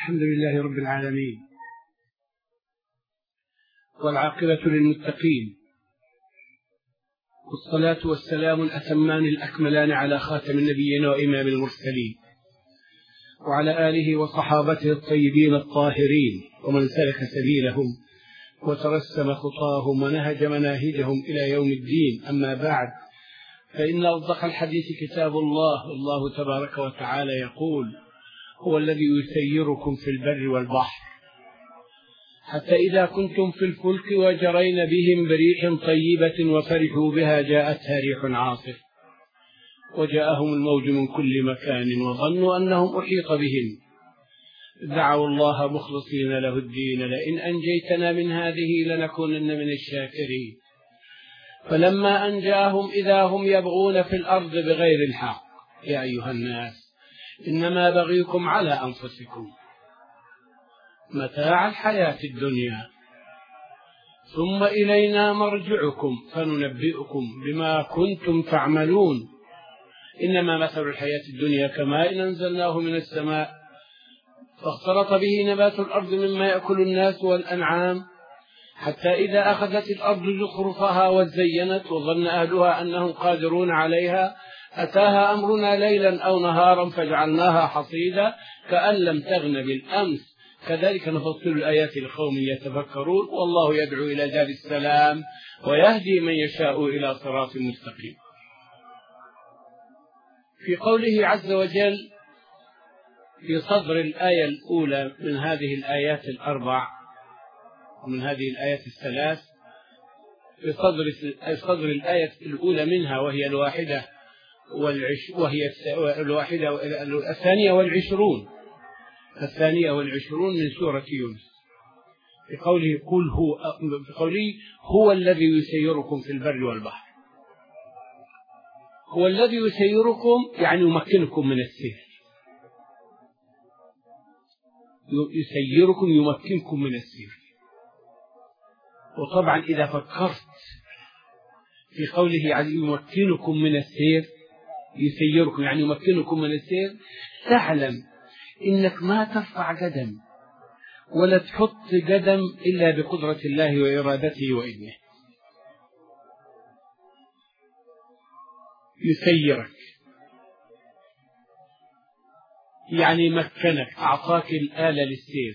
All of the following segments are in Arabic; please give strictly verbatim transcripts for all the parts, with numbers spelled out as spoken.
الحمد لله رب العالمين، والعاقبة للمتقين، والصلاة والسلام الأتمان الأكملان على خاتم النبيين وإمام المرسلين، وعلى آله وصحابته الطيبين الطاهرين، ومن سلك سبيلهم وترسم خطاهم ونهج مناهجهم إلى يوم الدين. أما بعد، فإن أصدق الحديث كتاب الله. الله تبارك وتعالى يقول: هو الذي يسيركم في البر والبحر حتى إذا كنتم في الفلك وجرين بهم بريح طيبة وفرحوا بها جاءتها ريح عاصف وجاءهم الموج من كل مكان وظنوا أنهم أحيط بهم دعوا الله مخلصين له الدين لئن أنجيتنا من هذه لنكونن من الشاكرين. فلما أنجاهم إذا هم يبغون في الأرض بغير الحق. يا أيها الناس إنما بغيكم على أنفسكم متاع الحياة الدنيا ثم إلينا مرجعكم فننبئكم بما كنتم تعملون. إنما مثل الحياة الدنيا كماء أنزلناه من السماء فاختلط به نبات الأرض مما يأكل الناس والأنعام حتى إذا أخذت الأرض زخرفها وزينت وظن أهلها أنهم قادرون عليها أتاها أمرنا ليلا أو نهارا فجعلناها حصيدا كأن لم تغن بالأمس كذلك نفصل الآيات لقوم يتفكرون. والله يدعو إلى دار السلام ويهدي من يشاء إلى صراط مستقيم. في قوله عز وجل في صدر الآية الأولى من هذه الآيات الأربع ومن هذه الآيات الثلاث، في صدر صدر الآية الأولى منها وهي الواحدة والعش وهي الواحدة الثانية والعشرون الثانية والعشرون من سورة يونس، في قوله قل هو في قوله هو الذي يسيركم في البر والبحر. هو الذي يسيركم يعني يمكنكم من السير، يسيركم يمكنكم من السير. وطبعا إذا فكرت في قوله يعني يمكنكم من السير يسيركم يعني يمكنكم من السير، تعلم إنك ما ترفع قدم ولا تحط قدم إلا بقدرة الله وإرادته وإذنه. يسيرك يعني مكنك، أعطاك الآلة للسير،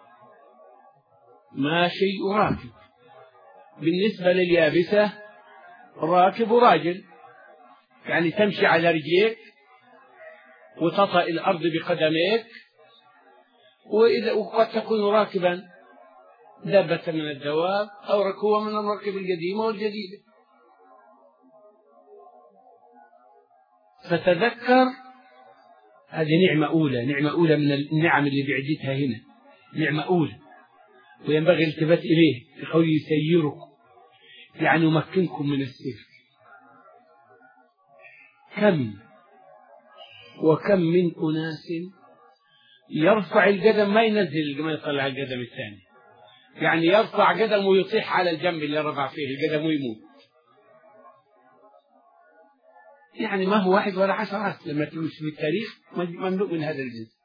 ماشي وراكب. بالنسبة لليابسة راكب وراجل، يعني تمشي على رجليك وتطأ الأرض بقدميك، وإذا وقد تكون راكبا دابة من الدواب أو ركوبا من الركب القديمة والجديدة. فتذكر هذه نعمة أولى، نعمة أولى من النعم اللي بعدتها هنا، نعمة أولى وينبغي الالتفات إليه في قوله يسيركم يعني يمكنكم من السير. كم وكم من أناس يرفع القدم ما ينزل ما يطلع القدم الثاني، يعني يرفع قدم ويطيح على الجنب اللي رفع فيه القدم ويموت. يعني ما هو واحد ولا عشرات لما تمشي في التاريخ مملوء من هذا الجنس.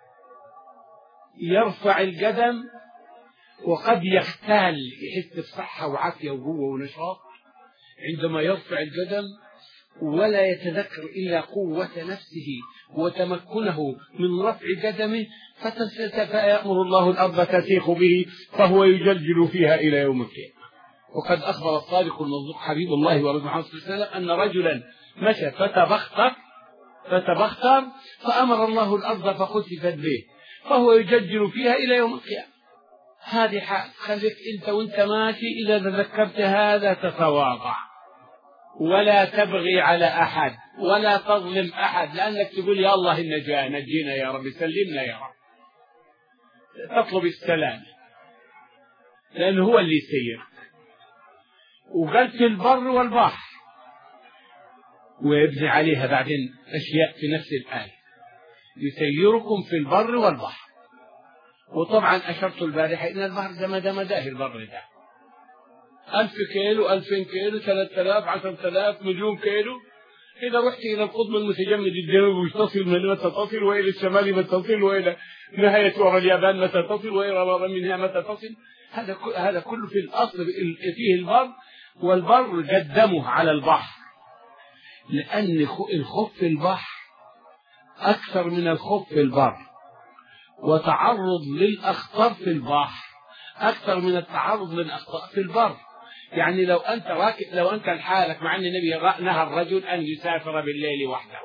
يرفع القدم وقد يختال، يحس بصحة وعافية وقوة ونشاط عندما يرفع القدم ولا يتذكر إلا قوة نفسه وتمكنه من رفع قدمه، فيأمر الله الأرض تسيخ به فهو يجلجل فيها إلى يوم القيامة. وقد أخبر الصادق المصدوق حبيب الله ورسوله محمد صلى الله عليه وسلم أن رجلا مشى فتبختر فتبختر فأمر الله الأرض فخسفت به فهو يجلجل فيها إلى يوم القيامة. هذه حال خليك أنت وأنت ماشي إذا تذكرت هذا تتواضع ولا تبغي على أحد ولا تظلم أحد، لأنك تقول يا الله النجاة نجينا يا رب سلمنا يا رب، تطلب السلام لأنه هو اللي يسير. وقلت البر والبحر ويبني عليها بعدين أشياء في نفس الآية يسيركم في البر والبحر. وطبعا أشرت البارحة إن البحر ده مدى مداه البر ده ألف كيلو ألفين كيلو ثلاثة آلاف عشرة آلاف مليون كيلو. إذا رحت إلى القطب المتجمد الجنوبي تصل من ما تصل وإلى الشمال ما تصل وإلى نهاية ورا اليابان متى تصل وإلى ورا منها متى تصل. هذا هذا كله في الأصل فيه البر، والبر قدمه على البحر، لأن الخوف في البحر أكثر من الخوف في البر، وتعرض للأخطار في البحر أكثر من التعرض للأخطار في البر. يعني لو أنت راكب، لو أنت لحالك، مع أن النبي نهى الرجل أن يسافر بالليل وحده،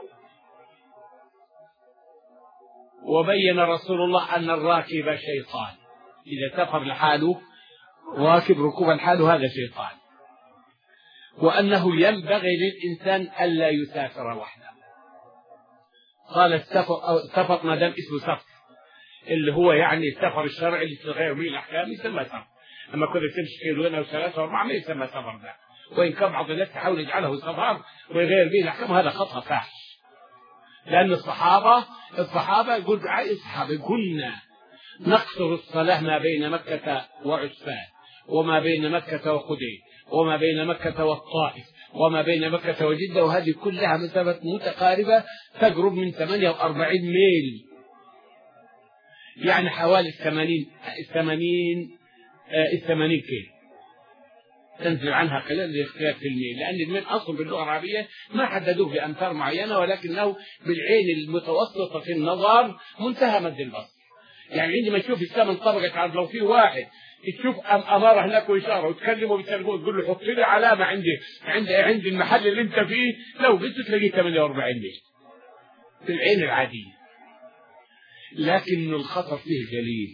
وبين رسول الله أن الراكب شيطان، إذا سافر لحاله راكب ركوبا حاله هذا شيطان، وأنه ينبغي للإنسان ألا يسافر وحده. قال السفر، سفر ما دام اسمه سفر اللي هو يعني السفر الشرعي اللي تغير به الأحكام يسمى سفر. أما كنت تمشي كيلوين أو ثلاثة أو أربعة ما يسمى سفر ده، وإن كان بعض الناس تحاول يجعله سفر ويغير به الأحكام، هذا خطأ فاحش. لأن الصحابة الصحابة يقول الصحابة كنا نقصر الصلاة ما بين مكة وعسفان، وما بين مكة وخديد، وما بين مكة والطائف، وما بين مكة وجدة، وهذه كلها مسافة متقاربة تقرب من ثمانية وأربعين ميل، يعني حوالي الثمانين الثمانين الثمانين كيلو، تنزل عنها قليل الاختلاف في الميل، لأن الميل أصلا باللغة العربية ما حددوه بأمتار معينة، ولكنه بالعين المتوسطة في النظر منتهى مد البصر. يعني عندما تشوف السماء انطبقت على، لو في واحد تشوف أمارة هناك وإشارة وتكلمه بالتليفون تقول له حط لي علامة عندي عند عند المحل اللي أنت فيه، لو قلت تلاقيه ثمانية وأربعين ميل في العين العادية، لكن الخطر فيه قليل.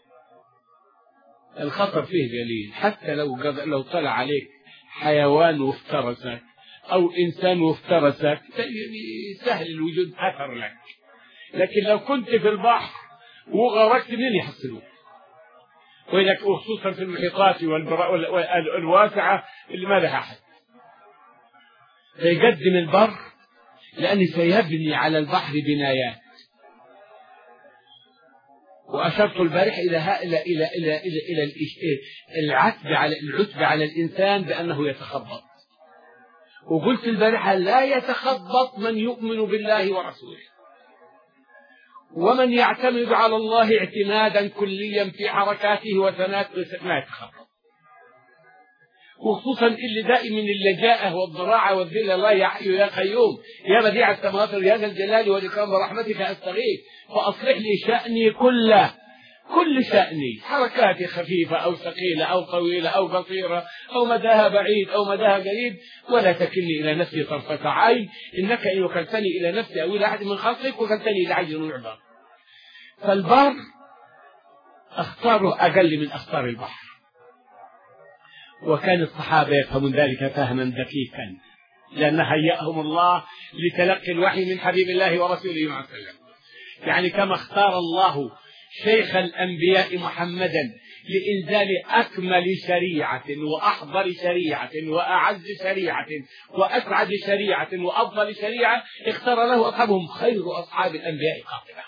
الخطر فيه قليل، حتى لو لو طلع عليك حيوان وافترسك أو إنسان وافترسك سهل الوجود أثر لك، لكن لو كنت في البحر وغرقت منين يحصلوك؟ وخصوصا في المحيطات الواسعة اللي ما لها أحد. فيقدم البر لأنه سيبني على البحر بنايات. وأشرت البارح إلى إلى إلى إلى إلى إلى العتب على العتب على الإنسان بأنه يتخبط. وقلت البارح لا يتخبط من يؤمن بالله ورسوله، ومن يعتمد على الله اعتمادا كليا في حركاته وثناته ما يتخبط. وخصوصا اللي دائما اللجاءة والضراعة والذلة، الله يا حي يا قيوم يا بديع السماوات يا ذا الجلال والإكرام برحمتك أستغيث فأصلح لي شأني كله، كل شأني، حركاتي خفيفة أو ثقيلة أو طويلة أو قصيرة أو مداها بعيد أو مداها قريب، ولا تكلني إلى نفسي طرفة عين، إنك إن وكلتني إلى نفسي أو إلى أحد من خلقك وكلتني إلى عجل ويعبر. فالبر أخطاره أقل من أخطار البحر، وكان الصحابة يفهمون ذلك فهما دقيقا، لأن هيأهم الله لتلقي الوحي من حبيب الله ورسوله صلى الله عليه وسلم. يعني كما اختار الله شيخ الأنبياء محمدا لإنزال أكمل شريعة وأحضر شريعة وأعز شريعة وأسعد شريعة وأفضل شريعة، اختار له أصحابهم خير أصحاب الأنبياء قاطبة،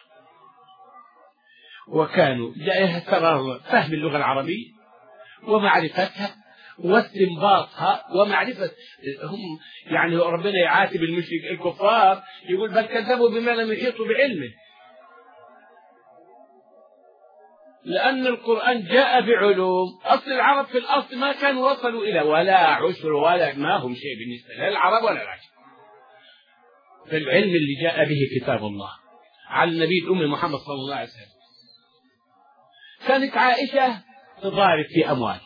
وكانوا فهم اللغة العربية ومعرفتها واستنباطها ومعرفة هم. يعني ربنا يعاتب المشرك الكفار يقول بل كذبوا بما لم يحيطوا بعلمه، لأن القرآن جاء بعلوم. أصل العرب في الأصل ما كانوا وصلوا إلى ولا عشر ولا ما هم شيء بالنسبة للعرب ولا العجم في العلم اللي جاء به كتاب الله على النبي الأم محمد صلى الله عليه وسلم. كانت عائشة تضارب في أموال،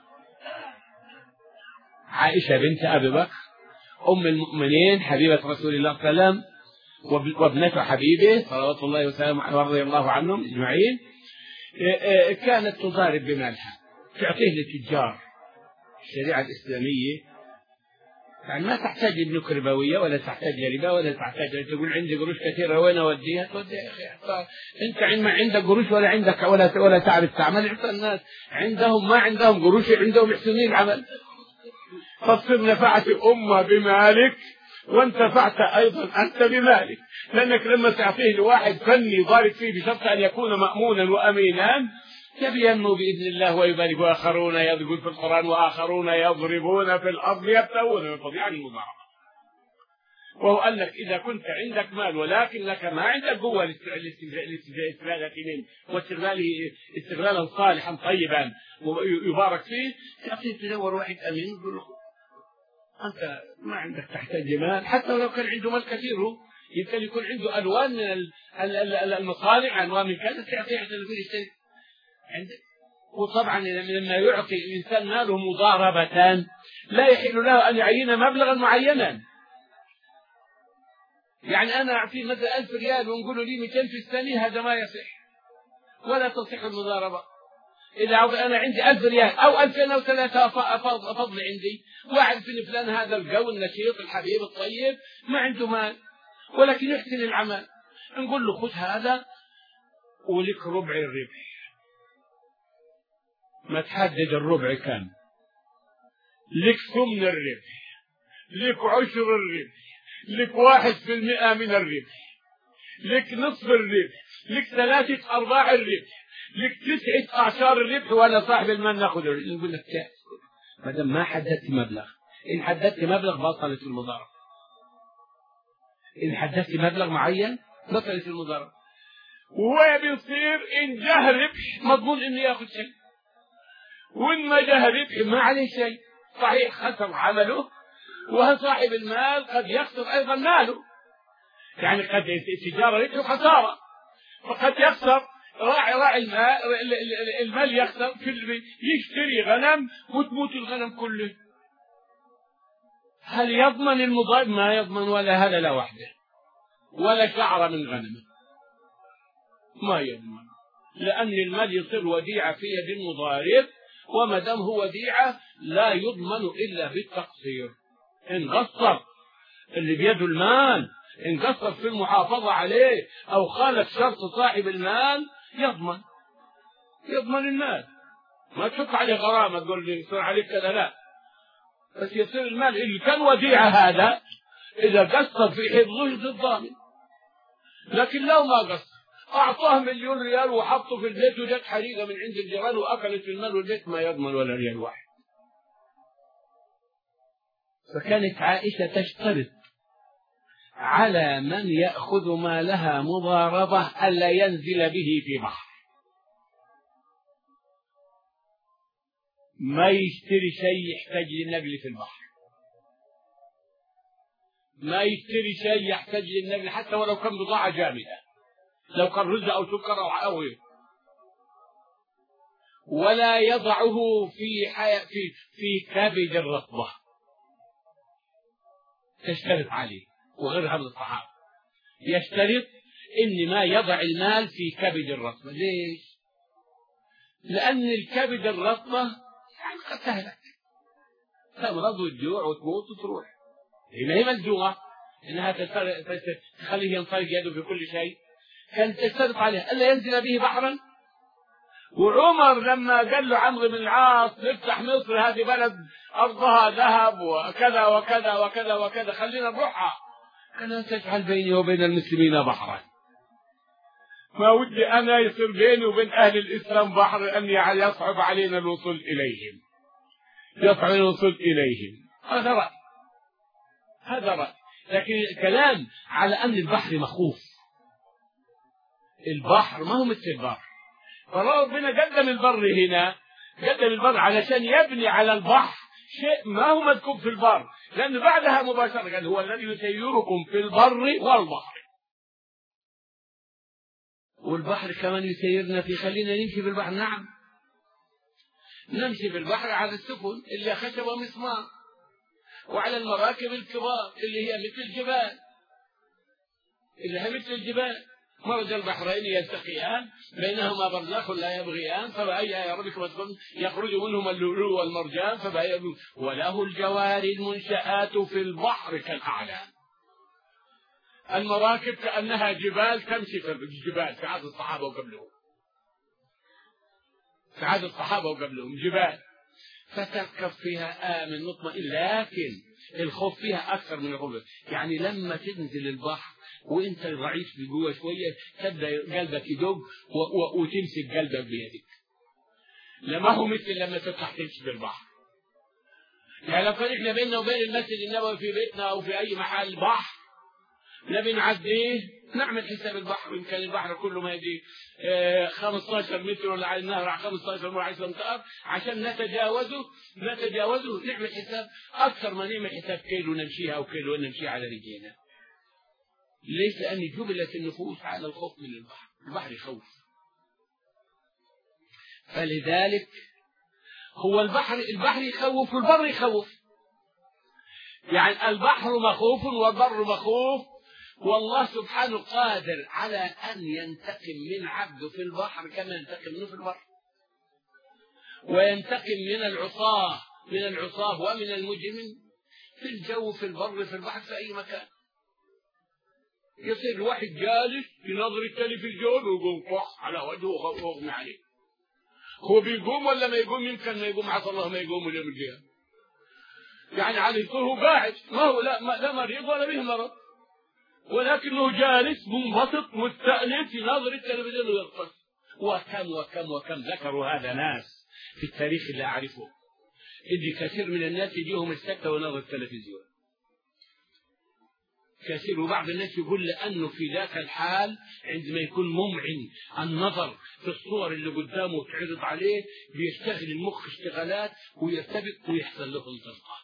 عائشة بنت أبي بكر أم المؤمنين حبيبة رسول الله صلى الله عليه وسلم وابنته حبيبه صلوات الله وسلامه ورضي الله عنهم أجمعين، كانت تضارب بمالها تعطيه للتجار. الشريعة الإسلامية يعني ما تحتاج لبنوك ربوية ولا تحتاج لربا ولا تحتاج تقول عندي قروش كثيرة وين أوديها؟ توديها يا أخي، أنت ما عندك قروش ولا عندك ولا ولا تعرف تعمل. عند الناس عندهم ما عندهم قروش عندهم يحسنين العمل. فاصبر نفعت أمة بمالك وانتفعت أيضا أنت بمالك، لأنك لما تعطيه لواحد فني ضارب فيه بشرط أن يكون مأمونا وأمينا يبينوا بإذن الله ويبارك. وآخرون يضربون في القرآن وآخرون يضربون في الأرض يبتغون من فضل، يعني المضاربة. وهو قال لك إذا كنت عندك مال ولكن لك ما عندك قوة لاستغلاله منه واستغلاله استغلالا صالحا طيبا ويبارك فيه، تأتي تدور واحد أمين يقول له أنت ما عندك تحتاج مال، حتى لو كان عنده مال كثير يمكن يكون عنده ألوان من المصانع، ألوان من كذا، تعطيه حتى يقول يشتري عندك. وطبعا لما يعطي الإنسان ماله مضاربة لا يحل له أن يعين مبلغا معينا. يعني أنا أعطيه مثلا ألف ريال ونقول له لي مئتين في السنة، هذا ما يصح ولا تصح المضاربة. إذا أنا عندي ألف ريال أو ألفين أو ثلاثة أفضل عندي، واحد في فلان هذا القوي النشيط الحبيب الطيب ما عنده مال ولكن يحسن العمل، نقول له خذ هذا ولك ربع الربح، ما تحدد الربع كم، لك ثمن الربح، لك عشر الربح، لك واحد في المئة من الربح، لك نصف الربح، لك ثلاثة أرباع الربح، لك تسعة أعشار الربح، وأنا صاحب المال ناخذ. نقول لك ما دام ما حددت مبلغ، إن حددت مبلغ بطلت المضاربة، إن حددت مبلغ معين بطلت المضاربة. وهو بيصير إن جه ربح مضمون إنه ياخذ شيء، وإن ما جه ربح ما عليه شيء، صحيح خسر عمله، وصاحب المال قد يخسر أيضا ماله، يعني قد التجارة ربح وخسارة، فقد يخسر راعي راعي المال, المال يخسر في يشتري غنم وتموت الغنم كله، هل يضمن المضارب؟ ما يضمن، ولا هذا لا وحده ولا شعر من غنمه ما يضمن، لأن المال يصير وديعة في يد المضارب، وما دام هو وديعة لا يضمن إلا بالتقصير. إن قصر اللي بيده المال، إن قصر في المحافظة عليه أو خالف شرط صاحب المال يضمن يضمن المال، ما تحط عليه غرامة تقول لي يصير عليك كذا، لا، بس يصير المال اللي كان وديعة هذا إذا قصر في حفظه يصير ضامن. لكن لو ما قصر أعطاه مليون ريال وحطه في البيت وجت حريقة من عند الجيران وأكلت المال والبيت ما يضمن ولا ريال واحد. فكانت عائشة تشترط على من يأخذ مالها مضاربة ألا ينزل به في بحر، ما يشتري شيء يحتاج للنقل في البحر، ما يشتري شيء يحتاج للنقل حتى ولو كان بضاعة جامدة، لو كان رز أو سكر أو عوي، ولا يضعه في في في كبد الرطبة، تشترط عليه. وغيرها من الصحابة يشترط إن ما يضع المال في كبد الرطبة. ليش؟ لأن الكبد الرطبة يعني قد تهلك، تمرض وتجوع وتموت وتروح، هي ما هي ملجوعة إنها تخليه ينطلق يده في كل شيء، كانت تشترط عليه ألا ينزل به بحرا. وعمر لما قال له عمرو بن العاص نفتح مصر، هذه بلد أرضها ذهب وكذا وكذا وكذا وكذا، خلينا نروحها، كان تجعل بيني وبين المسلمين بحرا، ما ودي أنا يصير بيني وبين أهل الإسلام بحر أن يصعب علينا الوصول إليهم، يصعب الوصول إليهم. هذا رأي، هذا رأي. لكن الكلام على أن البحر مخوف، البحر ما هو مثل البر، فربنا قدم البر هنا، قدم البر علشان يبني على البحر شيء ما هو مذكور في البر، لأن بعدها مباشرة قال هو الذي يسيركم في البر والبحر، والبحر كمان يسيرنا في، خلينا نمشي بالبحر. نعم نمشي بالبحر على السفن اللي خشب ومسمار، وعلى المراكب الكبار اللي هي مثل الجبال، اللي هي مثل الجبال. مرج البحرين يلتقيان بينهما برزخ لا يبغيان، فبأي آلاء ربكما تكذبان، يخرج منهما اللؤلؤ والمرجان، فبأي وله الجوار المنشآت في البحر كالأعلام. المراكب كأنها جبال تمشي في الجبال في عهد الصحابة وقبلهم، في عهد الصحابة وقبلهم جبال، فتركب فيها آمن مطمئن، لكن الخوف فيها أكثر من الخوف. يعني لما تنزل البحر وانت ضعيف بجوه شوية تبدأ قلبك يدق وتمسك قلبك بيدك، لما هو مثل لما تفتح تمشي بالبحر. يعني لو كان احنا بيننا وبين المسجد النبوي في بيتنا أو في أي محل بحر نبي نعديه نعمل حساب البحر، يمكن البحر كله ما يجي خمسة عشر متر ولا على النهر على خمسة عشر متر عشرة أمتار، عشان نتجاوزه نتجاوزه نعمل حساب أكثر ما نعمل حساب كيلو نمشيها أو كيلو نمشي على رجلينا. ليس لأن جبلت النفوس على الخوف من البحر، البحر يخوف. فلذلك هو البحر البحر يخوف والبر يخوف، يعني البحر مخوف والبر مخوف، والله سبحانه قادر على أن ينتقم من عبده في البحر كما ينتقم منه في البر، وينتقم من العصاة من العصاة ومن المجرمين في الجو في البر في البحر في أي مكان. يصير الواحد جالس ينظر التلفزيون ويقوم طخ على وجهه ويغمى عليه. هو بيقوم ولا ما يقوم؟ يمكن ما يقوم، عسى الله ما يقوم اليوم القيامة. يعني عليه هو قاعد، ما هو لا, ما لا مريض ولا به مرض، ولكنه جالس منبسط مستأنس ينظر التلفزيون ويغفل. وكم وكم وكم ذكروا هذا ناس في التاريخ اللي أعرفه، إن كثير من الناس يجيهم السكتة ونظر التلفزيون كثير. وبعض الناس يقول لأنه في ذاك الحال عندما يكون ممعن النظر في الصور اللي قدامه وتعرض عليه بيشتغل المخ اشتغالات ويرتبك ويحصل له انتصار.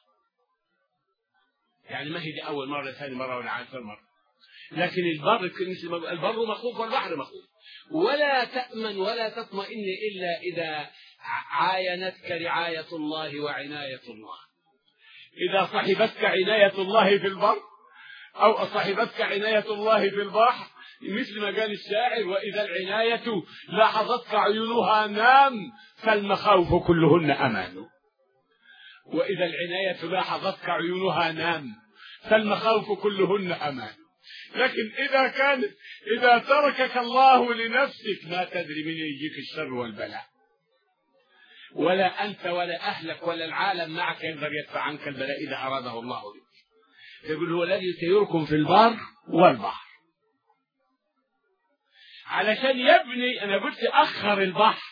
يعني ما هي دي أول مرة ثاني مرة ولا عشر مرة، لكن البر البر مخوف والبحر مخوف. ولا تأمن ولا تطمئن إلا إذا عاينتك رعاية الله وعناية الله. إذا صحبتك عناية الله في البر أو صحبتك عناية الله في البحر، مثل ما قال الشاعر: وإذا العناية لاحظتك عيونها نام فالمخاوف كلهن أمان. وإذا العناية لاحظتك عيونها نام فالمخاوف كلهن أمان. لكن إذا كان إذا تركك الله لنفسك ما تدري من يجيك الشر والبلاء، ولا أنت ولا أهلك ولا العالم معك يقدر يدفع عنك البلاء إذا أراده الله بك. يقول: هو الذي يسيركم في البر والبحر. علشان يبني، أنا قلت أخر البحر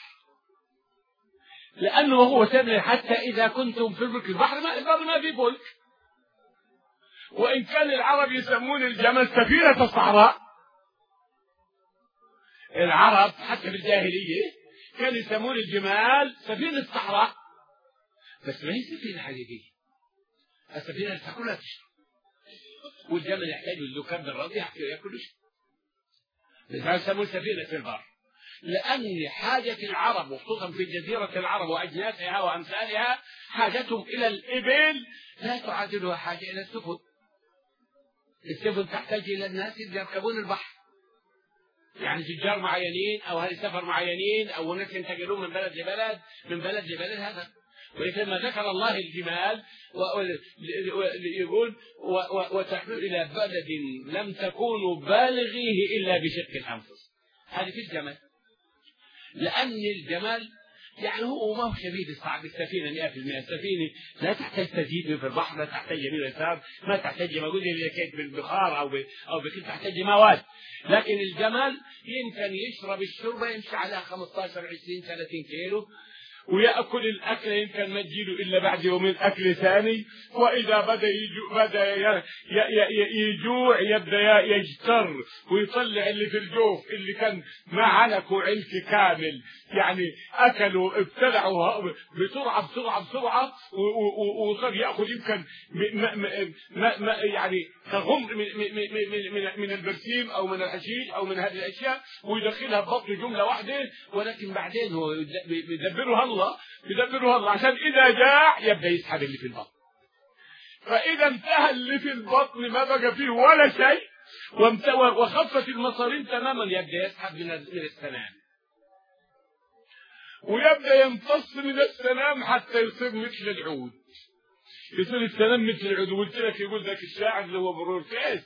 لأنه هو سبب، حتى إذا كنتم في البر البحر ما البر ما في فلك. وإن كان العرب يسمون الجمل سفينة الصحراء، العرب حتى في الجاهلية كانوا يسمون الجمال سفينة الصحراء، بس ما هي سفينة حقيقية. السفينة تاكلها تشرب، والجمل يحتاج له كم بالرضي ياكل ويشرب. لذلك يسمون سفينة في البر، لأن حاجة العرب وخصوصا في جزيرة العرب وأجناسها وأمثالها حاجتهم إلى الإبل لا تعادلها حاجة إلى السفن. السفن تحتاج إلى الناس يركبون البحر، يعني تجار معينين أو أهل سفر معينين أو ناس ينتقلون من بلد لبلد من بلد لبلد. هذا ولكن ما ذكر الله الجمال يقول: وتحمل إلى بلد لم تكونوا بالغيه إلا بشق الأنفس. هذه في الجمال، لأن الجمال يعني هو ما هو شديد الصعب. السفينة مئة في المئة السفينة لا تحتاج تزيد في البحر، لا تحتاج يمين يسار، ما تحتاج موجود إذا بالبخار أو أو بكل تحتاج مواد. لكن الجمال يمكن يشرب الشربة يمشي على خمسة عشر عشرين ثلاثين كيلو، ويأكل الأكل يمكن ما تجيله إلا بعد يومين أكل ثاني. وإذا بدأ يجوع, بدأ يجوع يبدأ يجتر ويطلع اللي في الجوف اللي كان ما علكوا علك كامل، يعني أكلوا ابتلعوا بسرعة بسرعة بسرعة وصار يأخذ يمكن يعني كغم من البرسيم أو من الحشيش أو من هذه الأشياء ويدخلها ببطن جملة واحدة. ولكن بعدين هو يدبرها الله يدبرها الله عشان إذا جاع يبدأ يسحب اللي في البطن. فإذا انتهى اللي في البطن ما بقى فيه ولا شيء وخفت المصارين تماما يبدأ يسحب من السنام، ويبدأ يمتص من السنام حتى يصير مثل العود. يصير السنام مثل العود. قلت لك يقول ذاك الشاعر اللي هو برور كيس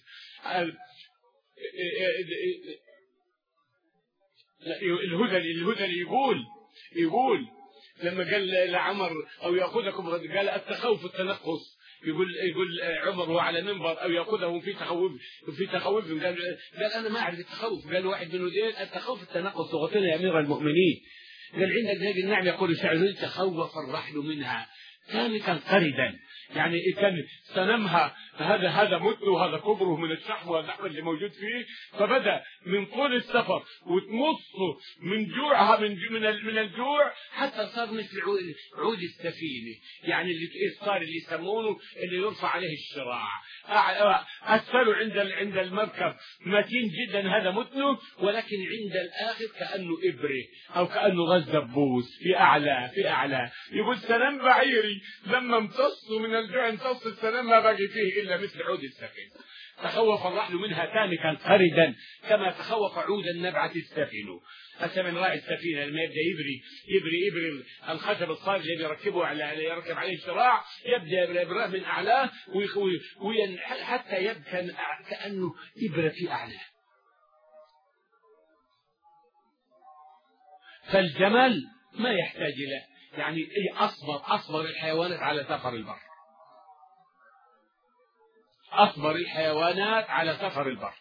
الهذلي الهذلي يقول يقول لما قال لعمر أو يأخذكم قال التخوف التنقص، يقول يقول عمر هو على منبر أو يأخذهم في تخوف في تخوفهم. قال قال أنا ما أعرف التخوف. قال واحد من ودين التخوف التنقص لغتنا يا أمير المؤمنين. قال عندك هذه النعم يقول الشاعر تخوف الرحل منها تامكا قردا، يعني كان سنمها هذا هذا متن وهذا كبره من الشحم واللحم اللي موجود فيه، فبدا من طول السفر وتمص من جوعها من من من الجوع حتى صار مثل عود السفينه، يعني اللي صار اللي يسمونه اللي يرفع عليه الشراع، اسفله عند عند المركب متين جدا هذا متنه، ولكن عند الاخر كانه ابره او كانه غاز دبوس في اعلى في اعلى. يقول سنام بعيري لما امتصوا من الجوع امتص السنام ما بقي فيه الا مثل عود السفينه. تخوف الرحل منها تامكا قردا كما تخوف عود النبعة السفن. هسه من راعي السفينة لما يبدأ يبري يبري يبري الخشب الصاج اللي بيركبه على يركب عليه الشراع، يبدأ يبراه من أعلاه حتى يبقى كأنه إبرة في أعلاه. فالجمل ما يحتاج إلى يعني أصبر أصبر الحيوانات على سفر البر، أصبر الحيوانات على سفر البر،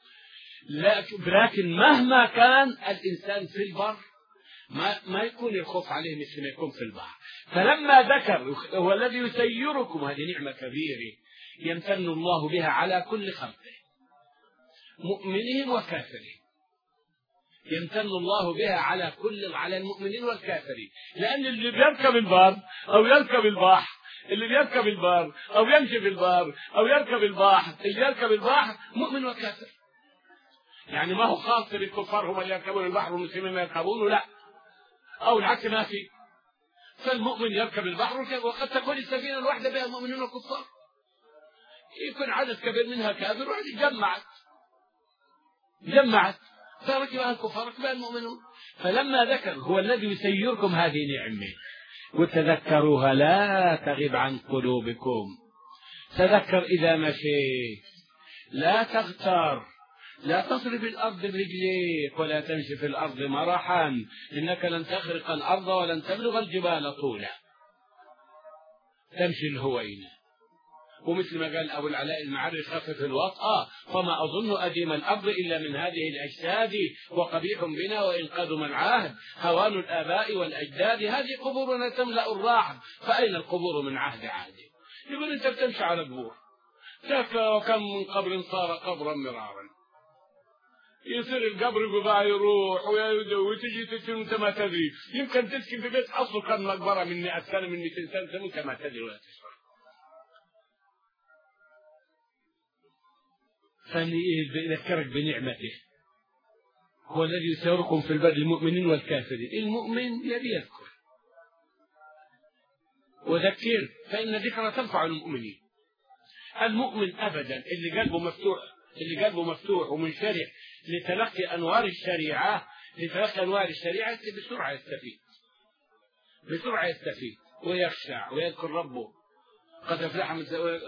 لكن مهما كان الإنسان في البر ما ما يكون الخوف عليه مثل ما يكون في البحر. فلما ذكر هو الذي يسيركم، هذه نعمة كبيرة يمتن الله بها على كل خلقه مؤمنين وكافرين، يمتن الله بها على كل على المؤمنين والكافرين، لأن اللي بيركب البر أو يركب البحر اللي بيركب البر أو يمشي في البر أو يركب البحر اللي يركب البحر مؤمن وكافر، يعني ما هو خاص بالكفار هم اللي يركبون البحر والمسلمين ما يركبونه، لا، أو العكس ما في. فالمؤمن يركب البحر وقد تكون السفينة الواحدة بها مؤمنون وكفار، يكون عدد كبير منها كافر وعدد جمعت جمعت فركبها الكفار ركبها المؤمنون. فلما ذكر هو الذي يسيركم هذه نعمة وتذكروها لا تغب عن قلوبكم. تذكر إذا مشيت لا تغتر، لا تضرب الأرض برجليك ولا تمشي في الأرض مرحا، إنك لن تخرق الأرض ولن تبلغ الجبال طولا، تمشي الهوينة. ومثل ما قال أبو العلاء المعري خفف الوطأ فما أظن أديم الأرض إلا من هذه الأجساد وقبيح بنا وإن قدم العهد هوان الآباء والأجداد، هذه قبورنا تملأ الراحة فأين القبور من عهد عهد. يقول أنت بتمشي على قبور، وكم من قبر صار قبرا مرارا، يصير القبر يبقى يروح وتجي تسكن وانت ما تدري، يمكن تسكن في بيت اصله كان مقبره من مئة سنه من مئتين سنه وانت ما تدري ولا تشعر. فيذكرك بنعمته، هو الذي يسيركم في البر المؤمنين والكافرين. المؤمن يبي يذكر وذكر فإن ذكر تنفع المؤمنين. المؤمن أبدا اللي قلبه مفتوح اللي قلبه مفتوح ومنشرح لتلقي أنوار الشريعة لتلقي أنوار الشريعة بسرعة يستفيد بسرعة يستفيد ويخشع ويذكر ربه. قد أفلح من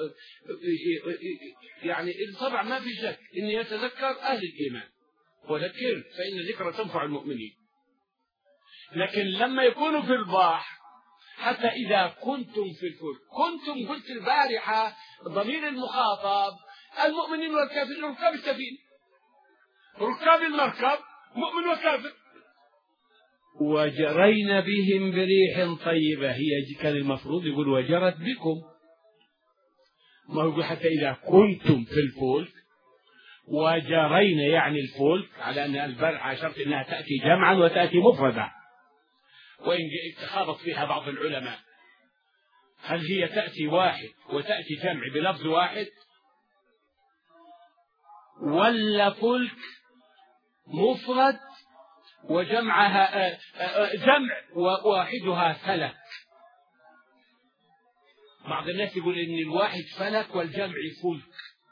يعني طبعا ما في شك إن يتذكر أهل الإيمان، وذكر فإن ذكر تنفع المؤمنين. لكن لما يكونوا في البحر حتى إذا كنتم في الفلك، كنتم قلت البارحة ضمير المخاطب المؤمنين والكافرين، ركاب السفينة ركاب المركب مؤمن وكافر. وجرينا بهم بريح طيبة، هي كان المفروض يقول وجرت بكم، ما يقول حتى إذا كنتم في الفلك. وجرينا يعني الفلك على أن البرع شرط أنها تأتي جمعا وتأتي مفردة، وإن تخابط فيها بعض العلماء هل هي تأتي واحد وتأتي جمع بلفظ واحد ولا فلك مفرد وجمعها جمع وواحدها فلك. بعض الناس يقول إن الواحد فلك والجمع فلك،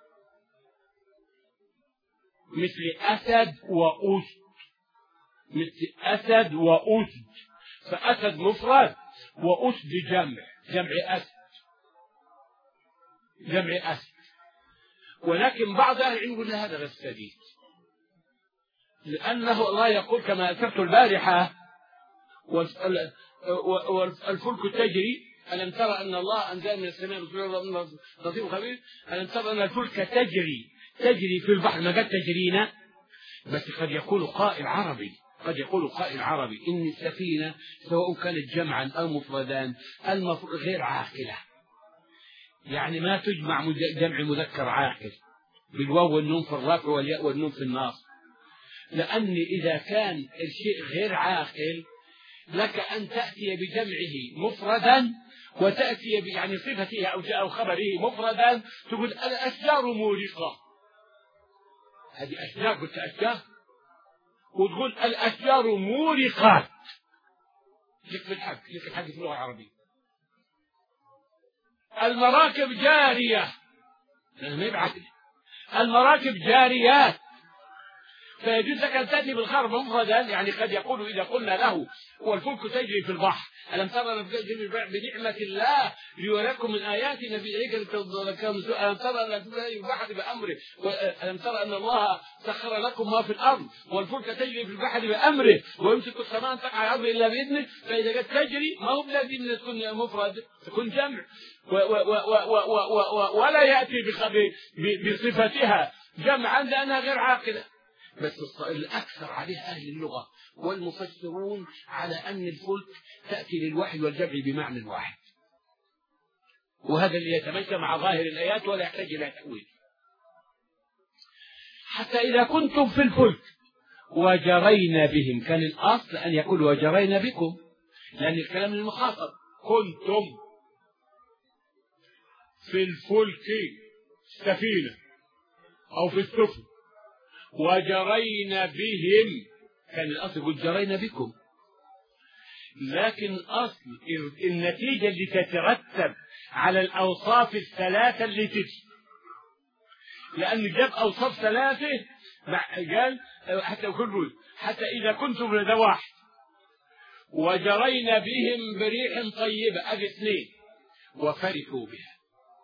مثل أسد وأسد مثل أسد وأسد فأسد مفرد وأسد جمع جمع أسد جمع أسد. ولكن بعض أهل العلم يقول هذا غير سديد، لأنه الله يقول كما ذكرت البارحة والفلك تجري، ألم ترى أن الله أنزل من السماء رسولا لطيف خبير، ألم ترى أن الفلك تجري تجري في البحر، ما قد تجرينا، بس قد يقول قائل عربي قد يقول قائل عربي إن السفينة سواء كانت جمعا أو مفردا المفروض غير عاقلة، يعني ما تجمع جمع مذكر عاقل بالواو والنون في الرفع والياء والنون في الناصب، لأن إذا كان الشيء غير عاقل لك أن تأتي بجمعه مفردا وتأتي يعني صفته أو خبره مفردا، تقول الأشجار مورقة، هذه أشجار قلت أشجار، وتقول الأشجار مورقات، لك في الحق لك الحق في اللغة العربية. المراكب جارية، ما يبعث المراكب جاريات، فيجوز لك أن تأتي بالخبر مفردا، يعني قد يقول إذا قلنا له والفلك تجري في البحر ألم ترى أن تجري بنعمة الله ليراكم من آياتنا في ذلك ألم ترى أن تجري البحر بأمره ألم ترى أن الله سخر لكم ما في الأرض والفلك تجري في البحر بأمره ويمسك السماء أن تقع على الأرض إلا بإذنه، فإذا قد تجري ما هو لازم أن تكون مفرد، تكون جمع ولا يأتي بصفتها جمعا لأنها غير عاقلة. بس الأكثر عليه أهل اللغة والمفسرون على أن الفلك تأتي للوحي والجمع بمعنى واحد، وهذا اللي يتمشى مع ظاهر الآيات ولا يحتاج إلى تأويل. حتى إذا كنتم في الفلك وجرينا بهم، كان الأصل أن يقول وجرينا بكم، لأن الكلام المخاطب كنتم في الفلك سفينة أو في السفن وجرينا بهم، كان الأصل يقول جرينا بكم، لكن أصل النتيجة اللي تترتب على الأوصاف الثلاثة اللي تجي، لأن جاب أوصاف ثلاثة قال حتى يقول حتى إذا كنتم لدى واحد وجرينا بهم بريح طيبة، أدي اثنين وفرحوا بها.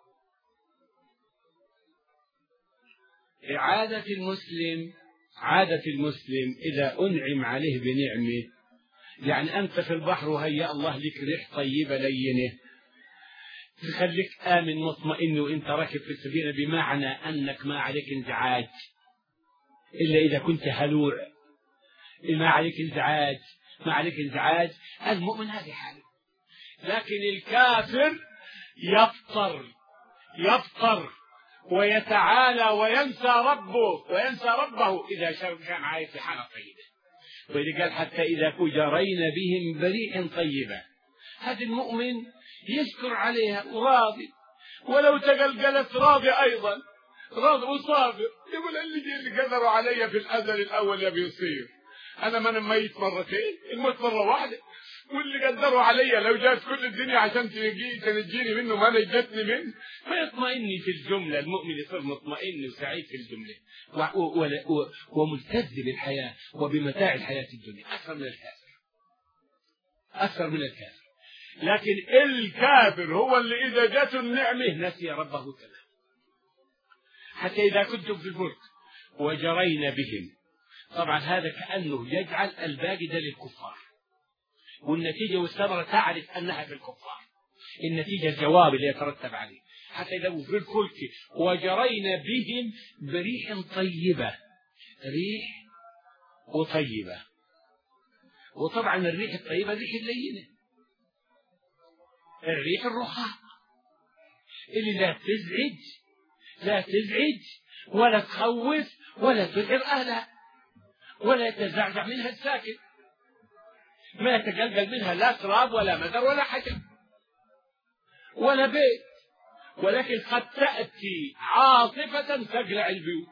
عادة المسلم عادة المسلم إذا أنعم عليه بنعمة، يعني أنت في البحر وهيأ الله لك ريح طيبة لينة تخليك آمن مطمئن وإنت راكب في السفينة، بمعنى أنك ما عليك انزعاج إلا إذا كنت هلوع، ما عليك انزعاج ما عليك انزعاج المؤمن هذه حاله. لكن الكافر يفطر يفطر ويتعالى وينسى ربه وينسى ربه إذا كان عايش في حالة طيبة. وإذا قال حتى إذا جرينا بهم بريح طيبة، هذا المؤمن يشكر عليها وراضي، ولو تقلقلت راضي أيضا، راضي وصابر، يقول اللي قدروا علي في الأزل الأول يبي يصير، أنا ما ميت مرتين، الموت مرة واحدة، واللي قدروا علي لو جات كل الدنيا عشان تنجيني منه ما نجتني منه. فيطمئني في الجملة، المؤمن يصير مطمئن وسعيد في الجملة وملتز بالحياة وبمتاع الحياة الدنيا أكثر من الكافر أكثر من الكافر. لكن الكافر هو اللي إذا جاته النعمة نسي ربه تماما. حتى إذا كنتم في الفلك وجرينا بهم، طبعا هذا كأنه يجعل الباقي ده للكفار، والنتيجة والثمرة تعرف أنها في الكفار، النتيجة الجواب اللي يترتب عليه. حتى إذا في الفلك وجرينا بهم بريح طيبة، ريح وطيبة، وطبعا الريح الطيبة الريح اللينة، الريح الرخاء اللي لا تزعج لا تزعج ولا تخوف ولا تذعر أهلها ولا يتزعزع منها الساكن، ما يتقلقل منها لا تراب ولا مدر ولا حجر ولا بيت، ولكن قد تأتي عاصفة تقلع البيوت.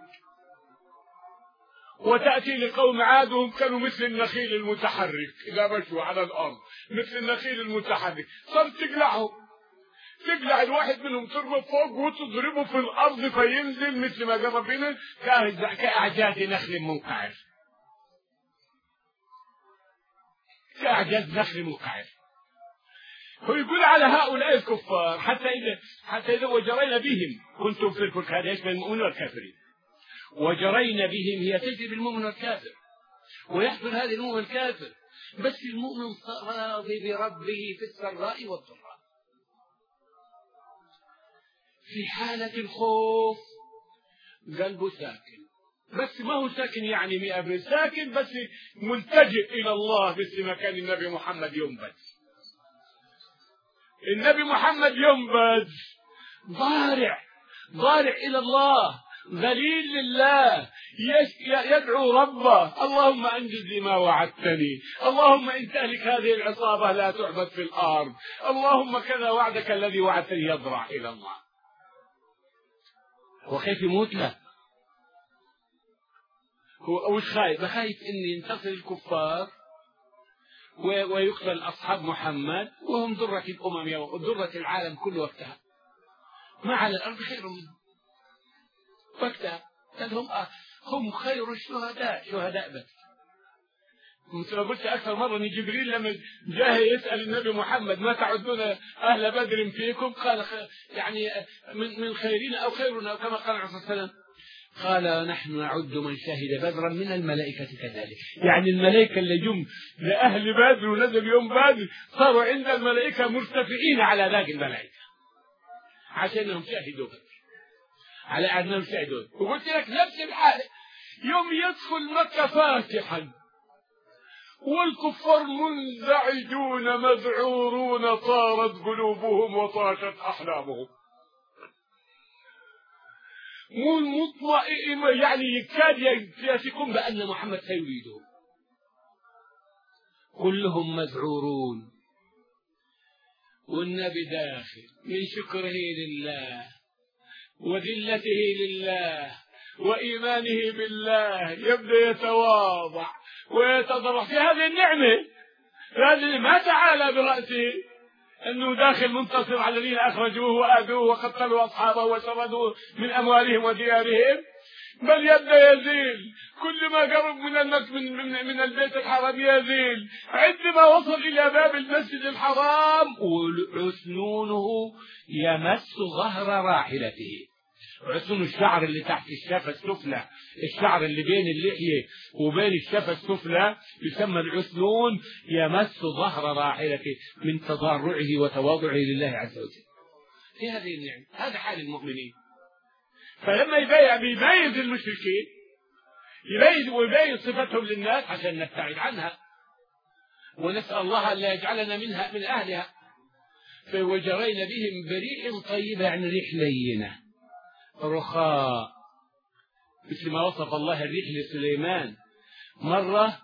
وتأتي لقوم عاد وهم كانوا مثل النخيل المتحرك إذا مشوا على الأرض، مثل النخيل المتحرك، صارت تقلعهم، تقلع الواحد منهم ترمى فوق وتضربه في الأرض فينزل مثل ما قال ربنا كأعجاز نخل منقعر، كأعجاز نخل منقعر. ويقول على هؤلاء الكفار حتى إذا حتى إذا وجرينا بهم، كنتم في الفلك، هذا يشمل المؤمنين والكافرين، وجرينا بهم هي تجري بالمؤمن والكافر، ويحصل هذه المؤمن والكافر، بس المؤمن راضي بربه في السراء والضراء. في حالة الخوف قلبه ساكن بس ما هو ساكن يعني مئة بالمئة، ساكن بس ملتجئ إلى الله، مثل ما كان النبي محمد ينبذ. النبي محمد ينبذ ضارع ضارع إلى الله، ذليل لله، يدعو ربه: اللهم أنجز لي ما وعدتني، اللهم إن تهلك هذه العصابة لا تعبد في الأرض، اللهم كذا وعدك الذي وعدتني. يضرع إلى الله. هو خايف يموت؟ لا، هو مش خايف، خايف إن ينتصر الكفار ويقتل أصحاب محمد، وهم ذرة الأمم وذرة العالم كله وقتها، ما على الأرض خير منهم وقتها، هم هم خير الشهداء، شهداء بس. مثل ما قلت أكثر مرة أن جبريل لما جاء يسأل النبي محمد: ما تعدون أهل بدر فيكم؟ قال: يعني من من خيرنا أو خيرنا، كما قال عليه الصلاة والسلام. قال: نحن نعد من شهد بدرا من الملائكة كذلك. يعني الملائكة اللي جم لأهل بدر ونزل يوم بدر صاروا عند الملائكة مرتفعين على باقي الملائكة عشانهم شهدوا بدر، على أنهم شهدوا. وقلت لك نفس الحالة يوم يدخل مكة فاتحا والكفار منزعجون مذعورون، طارت قلوبهم وطاشت أحلامهم، مطمئن، يعني يكاد يثقون بأن محمد سيريدهم، كلهم مذعورون. والنبي داخل من شكره لله وذلته لله وإيمانه بالله يبدأ يتواضع ويتضرع في هذه النعمة، هذه ما تعالى برأسه أنه داخل منتصر على الذين أخرجوه وآذوه وقتلوا أصحابه وشردوه من أموالهم وديارهم، بل يبدأ يزيل كل ما قرب من من من, من البيت الحرام يزيل. عندما وصل إلى باب المسجد الحرام وعسنونه يمس ظهر راحلته، عسن الشعر اللي تحت الشفة السفلى، الشعر اللي بين اللحية وبين الشفة السفلى يسمى العسنون، يمس ظهر راحلته من تضرعه وتواضعه لله عز وجل في هذه النعمة. هذا حال المؤمنين. فلما يبايع بيميز المشركين، يبين ويبين صفتهم للناس عشان نبتعد عنها، ونسأل الله أن لا يجعلنا منها من أهلها. فوجرينا بهم بريء طيب، يعني ريح لينة رخاء، مثل ما وصف الله الريح لسليمان مرة: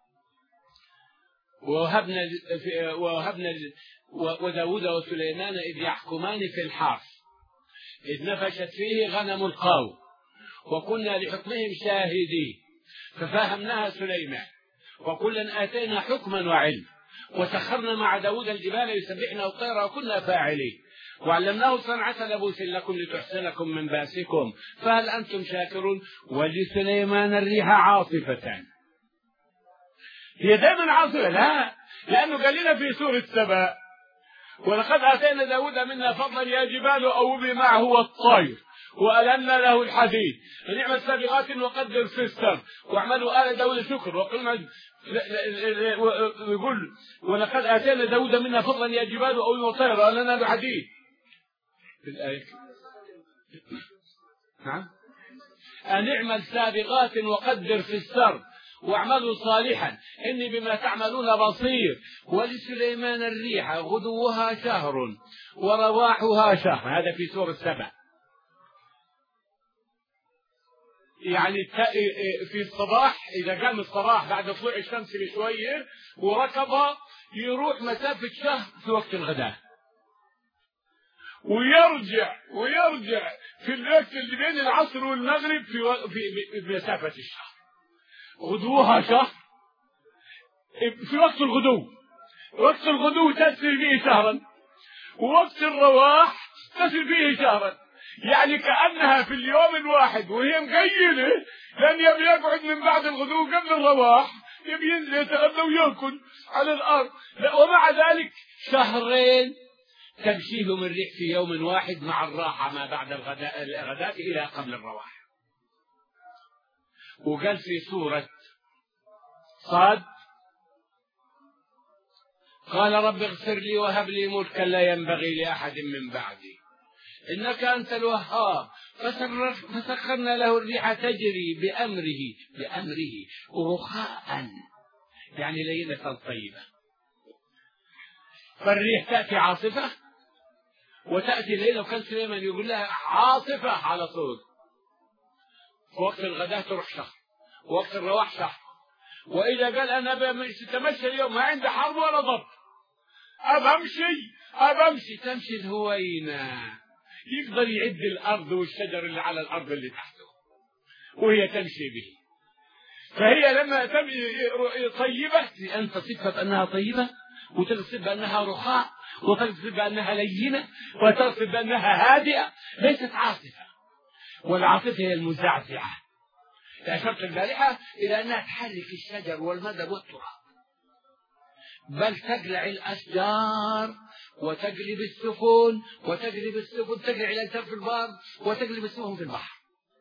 ووهبنا ووهبنا وداود وسليمان إذ يحكمان في الحرث إذ نفشت فيه غنم القوم وكنا لحكمهم شاهدين ففهمناها سليمان وكلا آتينا حكما وعلم وسخرنا مع داود الجبال يسبحنا والطير وكنا فاعلين وعلمناه صنعة لبوس لكم لتحسنكم من باسكم فهل أنتم شاكرون. ولسليمان الريح عاصفة، هي دائما عاصفة، لا، لأنه قال لنا في سورة سبأ: ولقد آتينا داود منا فضلا يا جبال أوبي معه والطير وألنا له الحديد فنعم السابغات وقدر في السر واعملوا آل داود شكر. وقلنا يقول: ولقد آتينا داود منا فضلا يا جبال أوبي والطير وألنا له الحديد في الآية. نعم، أنعم السابغات وقدر في السر واعملوا صالحا إني بما تعملون بصير. ولسليمان الريح غدوها شهر ورواحها شهر. هذا في سورة سبأ. يعني في الصباح إذا قام الصباح بعد طلوع الشمس بشوية وركض يروح مسافة شهر في وقت الغداء، ويرجع ويرجع في الوقت اللي بين العصر والمغرب في في مسافة الشهر. غدوها شهر في وقت الغدو، وقت الغدو تسري فيه شهرا، ووقت الرواح تسري فيه شهرا. يعني كأنها في اليوم الواحد وهي مقيلة، لأن يبي يقعد من بعد الغدو قبل الرواح، يبي ينزل يتغدى ويأكل على الأرض. لا، ومع ذلك شهرين تمشيهم الريح في يوم واحد مع الراحة ما بعد الغداء, الغداء إلى قبل الرواح. وقال في سورة صاد: قال رب اغفر لي وهب لي ملكا لا ينبغي لأحد من بعدي إنك أنت الوهاب فسخرنا له الريح تجري بأمره بأمره رخاء يعني ليلة طيبة. فالريح تأتي عاصفة وتأتي الليلة، وكان سليمان يقول لها عاصفة على طول. في وقت الغداء تروح شهر، ووقت الرواح شهر. وإذا قال أنا بتمشي اليوم ما عندي حرب ولا ضرب، أبمشي أبمشي تمشي الهوينة، يقدر يعد الأرض والشجر اللي على الأرض اللي تحته وهي تمشي به. فهي لما طيبة أن تصف بأنها طيبة، وتصف بأنها رخاء، وتصف بأنها لينة، وتصف بأنها هادئة، ليست عاصفة. والعاصفة هي المزعزعة. أشرت البارحة إلى أنها تحرك الشجر والمدى والتراب، بل تقلع الأشجار وتقلب السفن وتقلب السفن تقلع الأنتار في البر وتقلب السفن في البحر.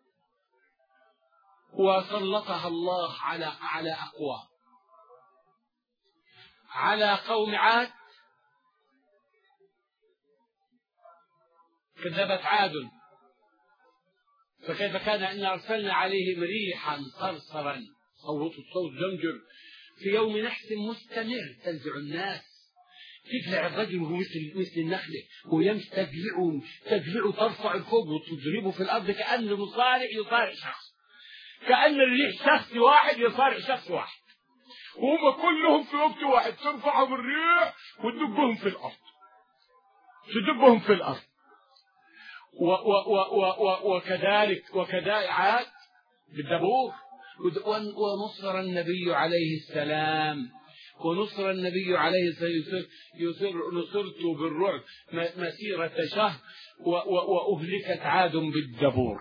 وسلطها الله على على أقوام، على قوم عاد كذبت عاد، فكيف كان أن أرسلنا عليهم ريحا صرصرا صوت الصوت زمجر في يوم نحس مستمر تنزع الناس، تقلع الرجل وهو مثل مثل النخلة ويمشي تقلعه تقلعه ترفع الفوق وتضربه في الأرض كأنه مصارع يصارع شخص، كأن الريح شخص واحد يصارع شخص واحد، وهم كلهم في وقت واحد ترفعهم الريح وتدبهم في الأرض تدبهم في الأرض. و و و و وكذلك وكذلك عاد بالدبور. ونصر النبي عليه السلام ونصر النبي عليه السلام يصر نصرت بالرعب مسيرة شهر وأهلكت عاد بالدبور.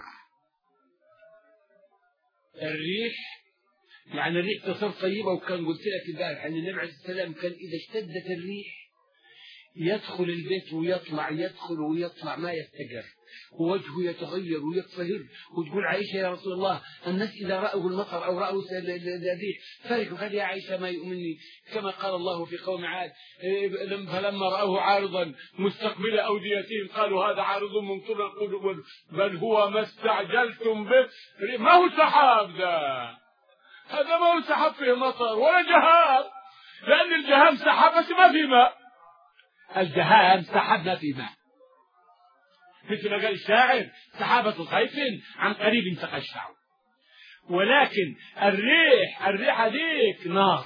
الريح يعني الريح تصير طيبة. وكان قلت لك البارح أن النبي عليه السلام كان إذا اشتدت الريح يدخل البيت ويطلع يدخل ويطلع ما يستقر، ووجهه يتغير ويصفر، وتقول عائشة يا رسول الله الناس إذا رأوا المطر أو رأوا الريح فرحوا، قال يا عائشة ما يؤمني كما قال الله في قوم عاد فلما رأوه عارضا مستقبل أوديتهم قالوا هذا عارض ممطر بل هو ما استعجلتم به. ما هو سحاب ده، هذا ما هو سحاب فيه مطر ولا جهام، لأن الجهام سحاب بس ما في ماء، الجهام سحبنا في ماء، مثل ما قال الشاعر سحابة صيف عن قريب تقشع. ولكن الريح الريح هذيك نار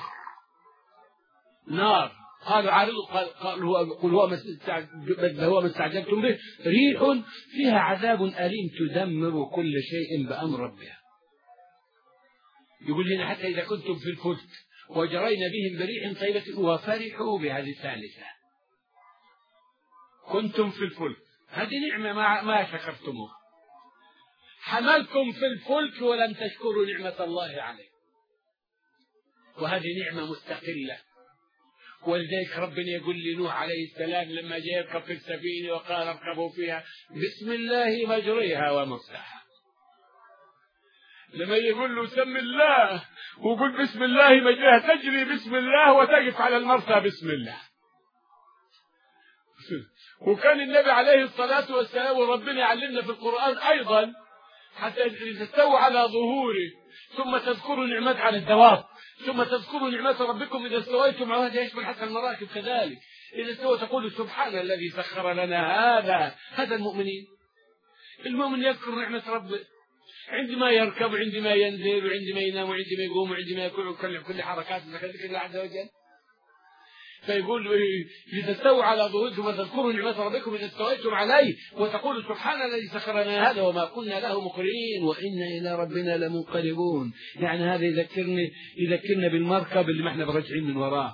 نار قالوا عارض قال, قال هو قل هو ما هو ما استعجلتم به ريح فيها عذاب أليم تدمر كل شيء بأمر ربها. يقول لنا حتى إذا كنتم في الفلك وجرينا بهم بريح طيبة وفرحوا بهذه الثالثة، كنتم في الفلك هذه نعمة ما, ما شكرتموها، حملكم في الفلك ولم تشكروا نعمة الله عليكم، وهذه نعمة مستقلة. ولذلك ربنا يقول لنوح عليه السلام لما جاء يركب في السفينة وقال اركبوا فيها بسم الله مجريها ومرساها، لما يقول له سم الله وقل بسم الله مجريها تجري بسم الله وتقف على المرسى بسم الله. وكان النبي عليه الصلاة والسلام وربنا يعلمنا في القرآن أيضا حتى تستووا على ظهوره ثم تذكروا نعمة على الدواب ثم تذكروا نعمة ربكم إذا استويتم، وهذا يشمل حتى المراكب كذلك، إذا استوى تقول سبحان الذي سخر لنا هذا. هذا المؤمنين، المؤمن يذكر نعمة ربه عندما يركب وعندما ينزل وعندما ينام وعندما يقوم وعندما يكون وكل كل حركات ذكر الله عز وجل. فيقول لتستووا على ظهوركم وتذكروا نعمة ربكم إذا استويتم عليه وتقولوا سبحان الذي سخر لنا هذا وما كنا له مقرنين وإنا إلى ربنا لمنقلبون. يعني هذا يذكرني يذكرنا بالمركب اللي ما احنا راجعين من وراه.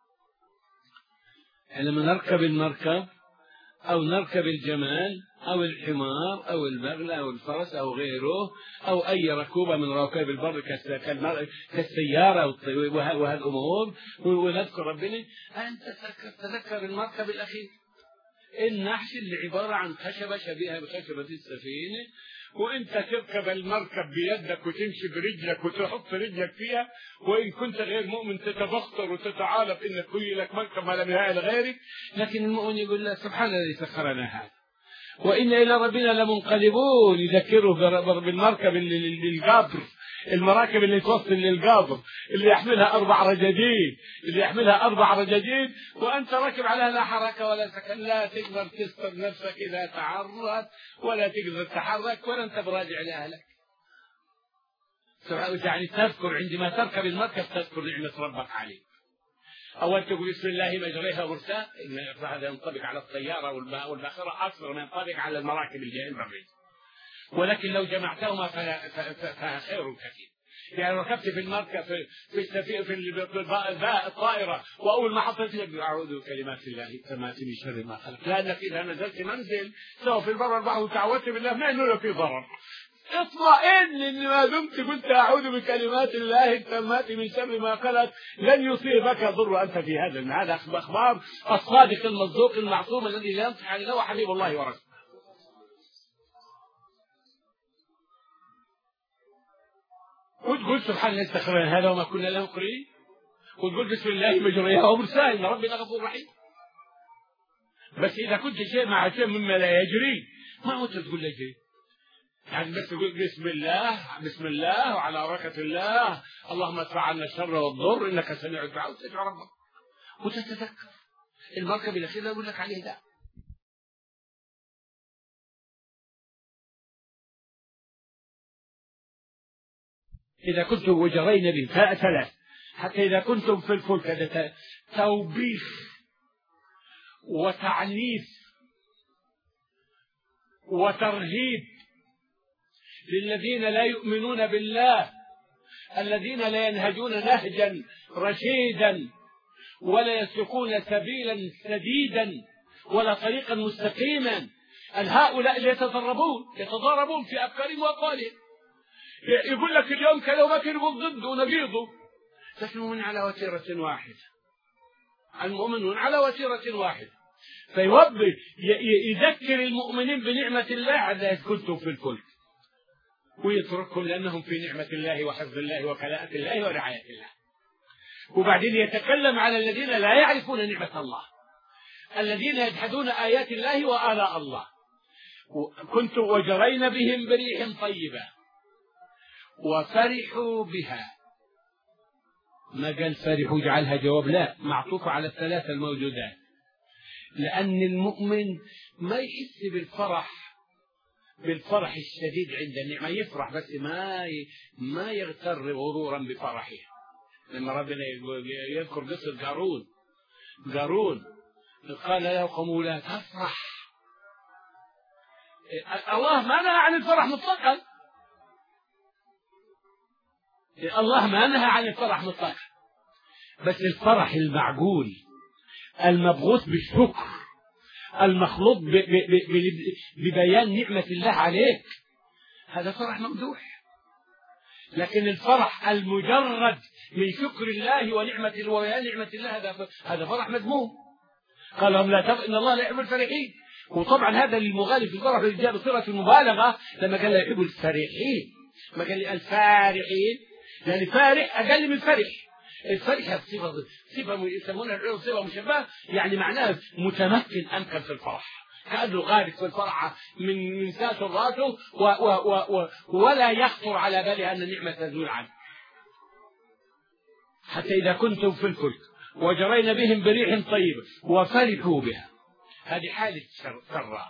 يعني لما نركب المركب أو نركب الجمال أو الحمار أو البغل أو الفرس أو غيره أو أي ركوبة من ركائب البر كالسيارة وهذه الأمور، ونذكر ربنا أنت تذكر المركب الأخير النحش اللي عبارة عن خشبة شبيهة بخشبة السفينة، وانت تركب المركب بيدك وتمشي برجلك وتحط رجلك فيها، وان كنت غير مؤمن تتبختر وتتعالب انك كل لك مركب على نهاية لغيرك، لكن المؤمن يقول له سبحان الذي سخر لنا هذا وإن إلى ربنا لمنقلبون. يذكروا بالمركب للقبر، المراكب اللي توصل للقبر، اللي يحملها أربع رجاجيل، اللي يحملها أربع رجاجيل وأنت راكب عليها لا حركة ولا سكن، لا تقدر تستر نفسك إذا تعرض، ولا تقدر تتحرك، ولا أنت براجع لأهلك. يعني تذكر عندما تركب المركب تذكر نعمة ربك عليك. أول تقول بسم الله مجريها مرساها، هذا ينطبق على الطيارة والباخرة أكثر ما ينطبق على المراكب الجاية البرية، ولكن لو جمعتهما فخير كثير. يعني ركبت في المركب في في السفينة في الطائرة، وأول ما حطيت لك أعوذ بكلمات الله التامات من شر ما خلق، لأنك إذا نزلت منزل سواء في البر والبحر وتعوذت بالله ما إنه في ضرر، اطمئن ان ما دمت قلت اعوذ بكلمات الله التامات من شر ما خلق لن يصيبك ضر انت في هذا. هذا اخبار الصادق المصدوق المعصوم الذي لا ينطق عن الله حبيب الله ورسوله. وتقول سبحان الله استغفرنا هذا وما كنا له مقرنين، وتقول بسم الله مجريها ومرساها ان ربنا غفور رحيم. بس اذا كنت شيء مع شيء مما لا يجري ما هو تقول لا يجري، يعني بس تقول بسم الله بسم الله وعلى بركة الله اللهم ادفع عنا الشر والضر انك سميع الدعاء، وتدعو ربك وتتذكر المركب الاخير اقول لك عليه ده. اذا كنتم وجرين به ثلاث، حتى اذا كنتم في الفلك هذا توبيخ وتعنيف وترهيب للذين لا يؤمنون بالله، الذين لا ينهجون نهجا رشيدا ولا يسلكون سبيلا سديدا ولا طريقا مستقيما. هؤلاء يتضربون يتضاربون في أفكارهم وأقوالهم. يقول لك اليوم كذا وما كانوا ضده ونقيضه، لكن المؤمن على وتيرة واحدة، المؤمنون على وتيرة واحدة. فيوبي يذكر المؤمنين بنعمة الله إذا كنتم في الفلك، ويتركهم لأنهم في نعمة الله وحفظ الله وكلاءة الله ورعاية الله. وبعدين يتكلم على الذين لا يعرفون نعمة الله، الذين يجحدون آيات الله وآلاء الله. كنت وجرين بهم بريح طيبة وفرحوا بها. ما قال فرحوا جعلها جواب، لا، معطوفة على الثلاثة الموجودات، لأن المؤمن ما يحس بالفرح بالفرح الشديد عند النعمة، يفرح بس ما ما يغتر غرورا بفرحه. لما ربنا يذكر قصة قارون، قارون قال له قومه لا تفرح. الله ما نهى عن الفرح مطلقا، الله ما نهى عن الفرح مطلقا، بس الفرح المعقول المبغوث بالشكر المخلوط ببيان نعمة الله عليك، هذا فرح ممدوح. لكن الفرح المجرد من شكر الله ونعمة وبيان نعمة الله هذا هذا فرح مذموم. قال لهم لا تف... إن الله لا يحب الفرحين. وطبعا هذا المغالي في الفرح اللي جاء بصيغة المبالغة لما قال لا يحب الفرحين، ما قال لي الفارحين، يعني فارح أقل من فرح. الفرح صفة صفة يسمونها العلماء صفة مشبهة، يعني معناها متمكن أمكن في الفرح، كأنه غارق في الفرح من من ساس راسه و و و و ولا يخطر على باله أن النعمة تزول عنه. حتى إذا كنتم في الفلك وجرين بهم بريح طيبة وفرحوا بها، هذه حالة سراء،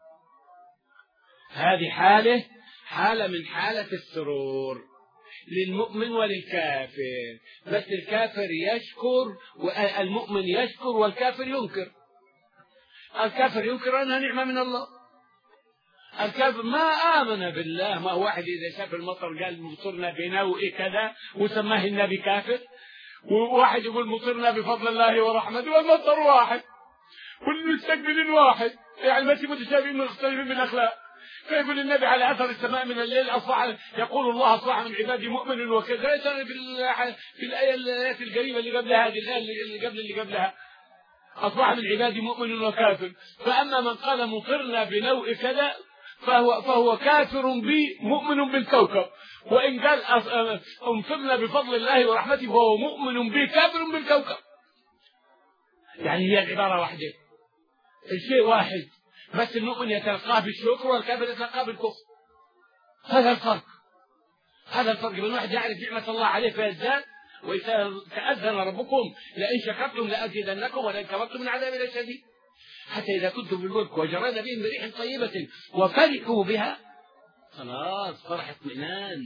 هذه حالة حالة من حالة السرور للمؤمن وللكافر. بس الكافر يشكر والمؤمن يشكر والكافر ينكر. الكافر ينكر أنها نعمة من الله. الكافر ما آمن بالله، ما واحد إذا شاف المطر قال مطرنا بنوء كذا وسماه النبي كافر، وواحد يقول مطرنا بفضل الله ورحمته، والمطر واحد والمستقبلين واحد، يعني ما متشابهين مختلفين بالأخلاق. فيقول النبي على أثر السماء من الليل أصبح، يقول الله أصبح من عبادي مؤمن وكذا. في الآية الآيات القريبة اللي قبلها، هذه الآية اللي قبل اللي قبلها أصبح من عبادي مؤمن وكافر. فأما من قال مطرنا بنوء كذا فهو فهو كافر بي مؤمن بالكوكب، وإن قال أمطرنا بفضل الله ورحمته فهو مؤمن بي كافر بالكوكب. يعني هي العبارة واحدة، الشيء واحد. بس المؤمن يتلقاه بالشكر والكافر يتلقاه بالكفر. هذا الفرق، هذا الفرق بين واحد يعرف نعمة الله عليه فيزداد، وإذا تأذن ربكم لئن شكرتم لأزيدنكم ولئن كفرتم من عذابي لشديد. حتى إذا كنتم في الملك وجرينا بهم بريح طيبة وفرحوا بها، خلاص فرح اطمئنان،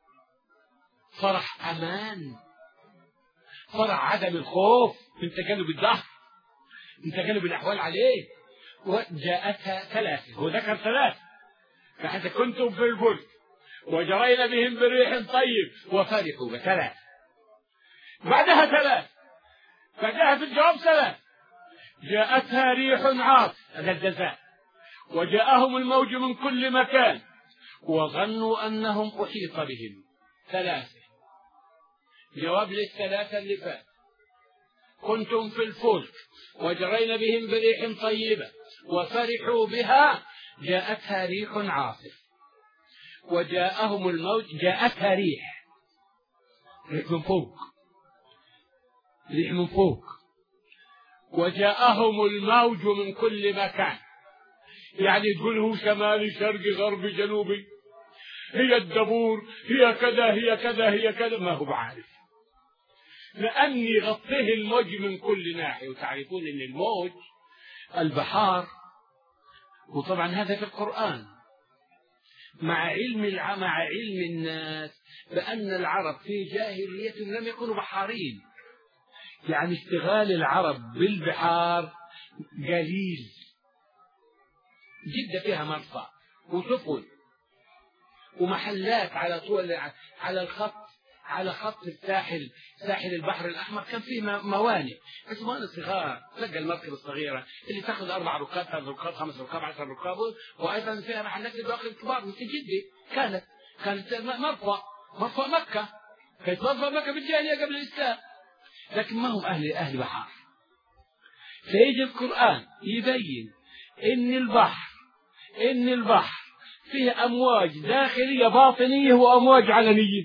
فرح أمان، فرح عدم الخوف من تجنب الدهر، من تجنب الأحوال عليه. وجاءتها ثلاثة، هو ذكر ثلاثة، فحتى كنتم في الفلك وجرينا بهم بريح طيب وفرحوا بثلاث، بعدها ثلاث، بعدها في الجواب ثلاث، جاءتها ريح عاصف، هذا الجزاء، وجاءهم الموج من كل مكان وظنوا أنهم أحيط بهم، ثلاثة. جواب للثلاثة اللي فات، كنتم في الفلك وجرينا بهم بريح طيبة وفرحوا بها، جاءتها ريح عاصف، وجاءهم الموج، جاءتها ريح، ريح من فوق، ريح من فوق، وجاءهم الموج من كل مكان، يعني تقول هو شمالي شرقي غربي جنوبي، هي الدبور، هي كذا هي كذا هي كذا، ما هو بعارف، لأني غطيه الموج من كل ناحية. وتعرفون أن الموج البحار، وطبعا هذا في القرآن، مع علم الع... مع علم الناس بأن العرب في جاهليتهم لم يكونوا بحارين، يعني اشتغال العرب بالبحار قليل جدا، فيها مرفأ وسفن ومحلات على طول على الخط، على خط الساحل، ساحل البحر الأحمر كان فيه موانئ، بس موانئ صغار، تلقى المركبة الصغيرة اللي تأخذ أربع ركاب، ثلاث ركاب، خمس ركاب، عشر ركاب، وأيضا فيها محلات للدواخل الكبار مثل جدة، كانت كانت مرفأ، مرفأ مكة، كانت مرفأ مكة بالجاهلية قبل الإسلام، لكن ما هم أهل أهل بحار. فيجي القرآن يبين إن البحر إن البحر فيه أمواج داخلية باطنية وأمواج علنية.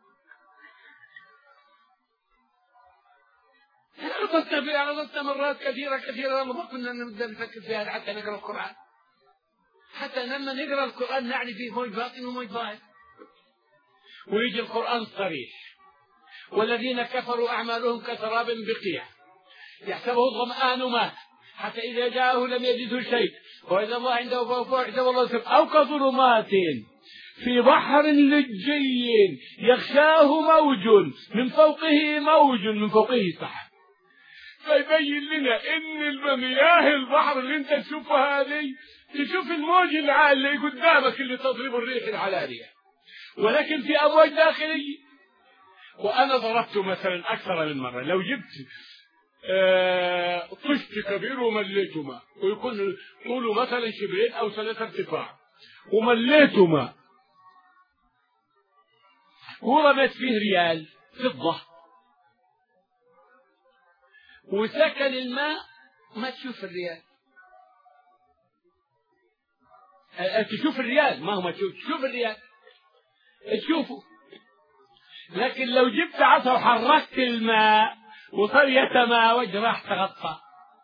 عرضتنا فيها عرضتنا مرات كثيرة كثيرة، ما كنا نفكر فيها حتى نقرأ القرآن، حتى لما نقرأ القرآن نعني فيه موج باطن وموج ظاهر. ويجي القرآن صريح، والذين كفروا أعمالهم كسراب بقيع يحسبه الظمآن ماء حتى إذا جاءه لم يجده شيء وإذا الله عنده فوق حسب الله سبحانه، أو كظلمات في بحر لجي يغشاه موج من فوقه موج من فوقه سحاب. فيبين لنا إن المياه البحر اللي أنت تشوفها هذه، تشوف الموج العالي اللي قدامك اللي تضرب الريح العلالية، ولكن في أمواج داخلية. وأنا ضربت مثلا أكثر من مرة، لو جبت آه طشت كبير ومليته ماء، ويكون طوله مثلا شبرين أو ثلاثة ارتفاع، ومليته ماء ورمت فيه ريال فضة وسكن الماء، ما تشوف الريال، أه تشوف الريال، ما هو ما تشوف، تشوف الريال تشوفه. لكن لو جبت عصا وحركت الماء وصار يتماوج راح تغطى،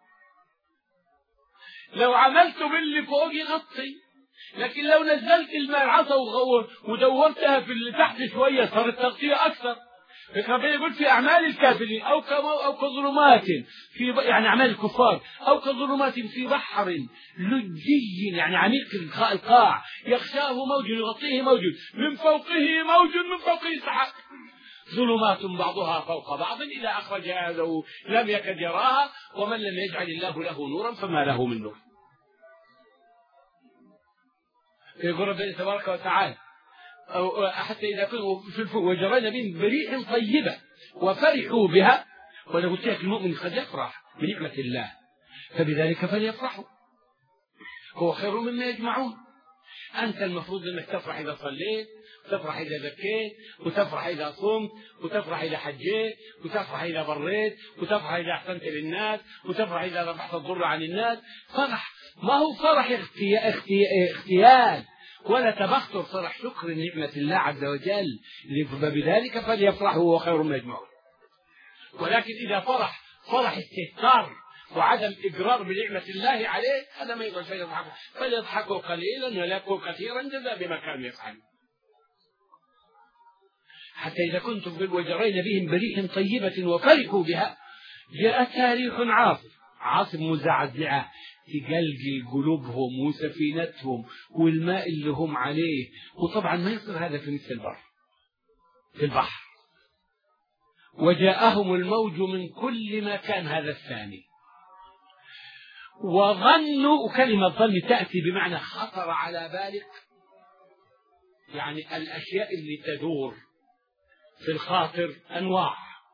لو عملته باللي فوق يغطي، لكن لو نزلت الماء العصا ودورتها في اللي تحت شوية صارت تغطية أكثر. فكان يقول في أعمال الكافرين أو أو كظلمات في يعني أعمال الكفار، أو كظلمات في بحر لجي يعني عميق القاع يغشاه موج يغطيه موج من فوقه موج من فوقه سحاب، ظلمات بعضها فوق بعض إذا أخرج يده لم يكد يراها، ومن لم يجعل الله له نورا فما له من نور. يقول ربنا تبارك وتعالى أو حتى إذا كنوا في الفوق وجرينا بهم بريح طيبة وفرحوا بها. وأنا قلت لك المؤمن قد يفرح بنعمة الله، فبذلك فليفرحوا، هو خير مما يجمعون. أنت المفروض أنك تفرح إذا صليت، وتفرح إذا زكيت، وتفرح إذا صمت، وتفرح إذا حجيت، وتفرح إذا بريت، وتفرح إذا أحسنت للناس، وتفرح إذا رفعت الضر عن الناس. فرح ما هو فرح اختيال ولا تبختر، فرح شكر نعمة الله عز وجل، فبذلك فليفرحوا وخير مما يجمعون. ولكن إذا فرح فرح استهتار، وعدم إقرار بنعمة الله عليه، هذا ما يقول شيء يضحكوا، فليضحكوا قليلا وليبكوا كثيرا جزاء بما كانوا يفعلون. حتى إذا كنتم وجرين بهم بريح طيبة وفرحوا بها، جاءتها ريح عاصف، عاصف مزعزعة تقلقل قلوبهم وسفينتهم والماء اللي هم عليه، وطبعا ما يصير هذا في مثل البر في البحر. وجاءهم الموج من كل مكان، هذا الثاني. وظنوا، وكلمة ظن تأتي بمعنى خطر على بالك، يعني الأشياء اللي تدور في الخاطر أنواع،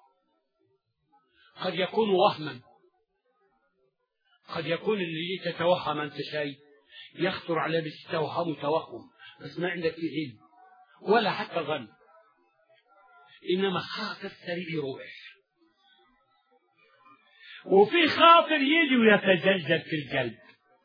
قد يكون وهما، قد يكون اللي تتوهم أنت شيء يخطر على بس توهم توهم بس ما عندك علم ولا حتى ظن، إنما خاطر سريع يروح. وفي خاطر يجي ويتجلجل في القلب،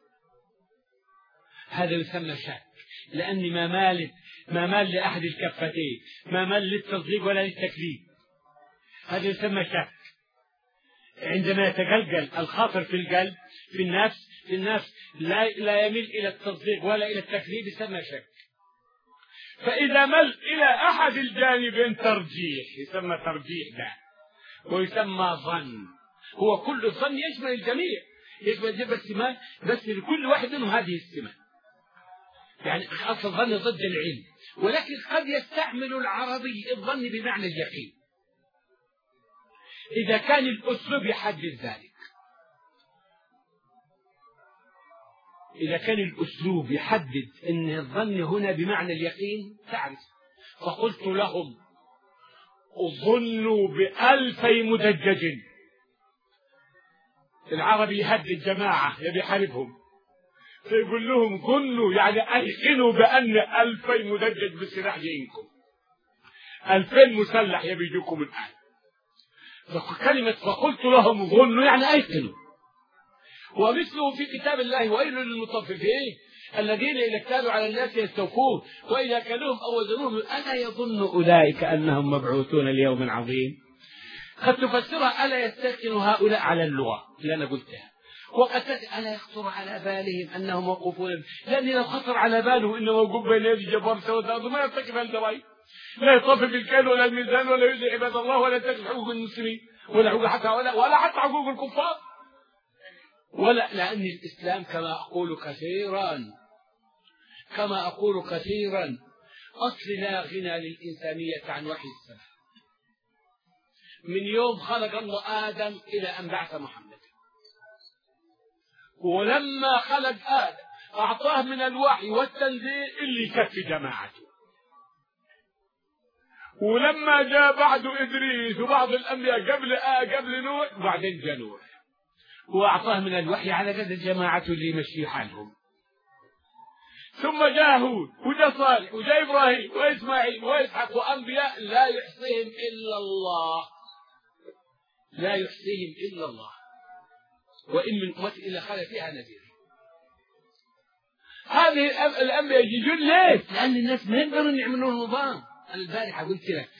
هذا يسمى شك، لأني ما مالت ما مال لأحد الكفتين، ما مال للتصديق ولا للتكذيب، هذا يسمى شك. عندما يتجلجل الخاطر في القلب في النفس في النفس لا لا يميل إلى التصديق ولا إلى التكذيب، يسمى شك. فإذا مل إلى أحد الجانبين ترجيح، يسمى ترجيح ده، ويسمى ظن. هو كل الظن يشمل الجميع، يشمل بس ما بس لكل واحد منهم هذه السمة. يعني أصل الظن ضد العلم، ولكن قد يستعمل العربي الظن بمعنى اليقين إذا كان الأسلوب يحدد ذلك. إذا كان الأسلوب يحدد أن الظن هنا بمعنى اليقين تعرف. فقلت لهم ظنوا بألفي مدجج. العربي يهدد جماعة يبي يحاربهم، فيقول لهم ظنوا يعني أيقنوا بأن ألفي مدجج بالسلاح جايينكم، ألفين مسلح يبي يجوكم الآن. كلمة فقلت لهم ظنوا يعني أيقنوا. ومثله في كتاب الله ويل للمطففين الذين إذا اكتالوا على الناس يستوفون وإذا كانوهم أو وزنوهم ألا يظن أولئك أنهم مبعوثون ليوم عظيم. قد تفسرها ألا يستيقن هؤلاء على اللغة اللي أنا قلتها، وقد ألا يخطر على بالهم أنهم موقوفون، لأن لو خطر على باله إنه موقوف بين يدي جبار سوى الأرض ما يرتكب الجرائم، لا يطفف بالكيل ولا الميزان ولا يؤذي عباد الله ولا يتخذ حقوق المسلمين ولا حقوق حتى ولا, ولا حتى حقوق الكفار ولا. لأن الإسلام كما أقول كثيرا كما أقول كثيرا أصل لا غنى للإنسانية عن وحي السماء. من يوم خلق الله آدم إلى أن بعث محمد، ولما خلق آدم أعطاه من الوحي والتنزيل اللي يكفي جماعته، ولما جاء بعد إدريس وبعض الأنبياء قبل آه قبل نوح بعدين جاء نوح وأعطاه من الوحي على قدر جماعته اللي يمشي حالهم. ثم جاء هود وجاء صالح وجاء إبراهيم وإسماعيل وإسحاق وأنبياء لا يحصيهم إلا الله، لا يحصيهم إلا الله، وإن من أمة إلا خلق فيها نذير. هذه الأنبياء يجون ليش؟ لأن الناس ما يقدرون يعملون نظام. البارحة قلت لك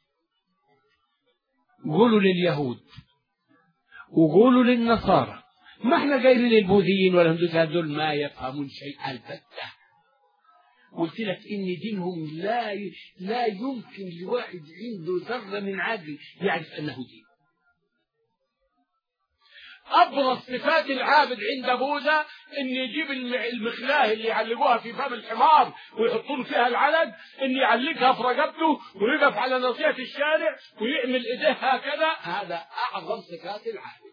قولوا لليهود وقولوا للنصارى، ما احنا قايلين للبوذيين ولا الهندوس هذول ما يفهمون شيء البتة. قلت لك إن دينهم لا ي... لا يمكن لواحد عنده ذرة من عقل يعرف أنه دين. أبرز صفات العابد عند بوذا إن يجيب المخلاه اللي يعلقوها في فم الحمار ويحطون فيها العلق، إن يعلقها في رقبته ويقف على ناصية الشارع ويعمل إيديه هكذا، هذا أعظم صفات العابد.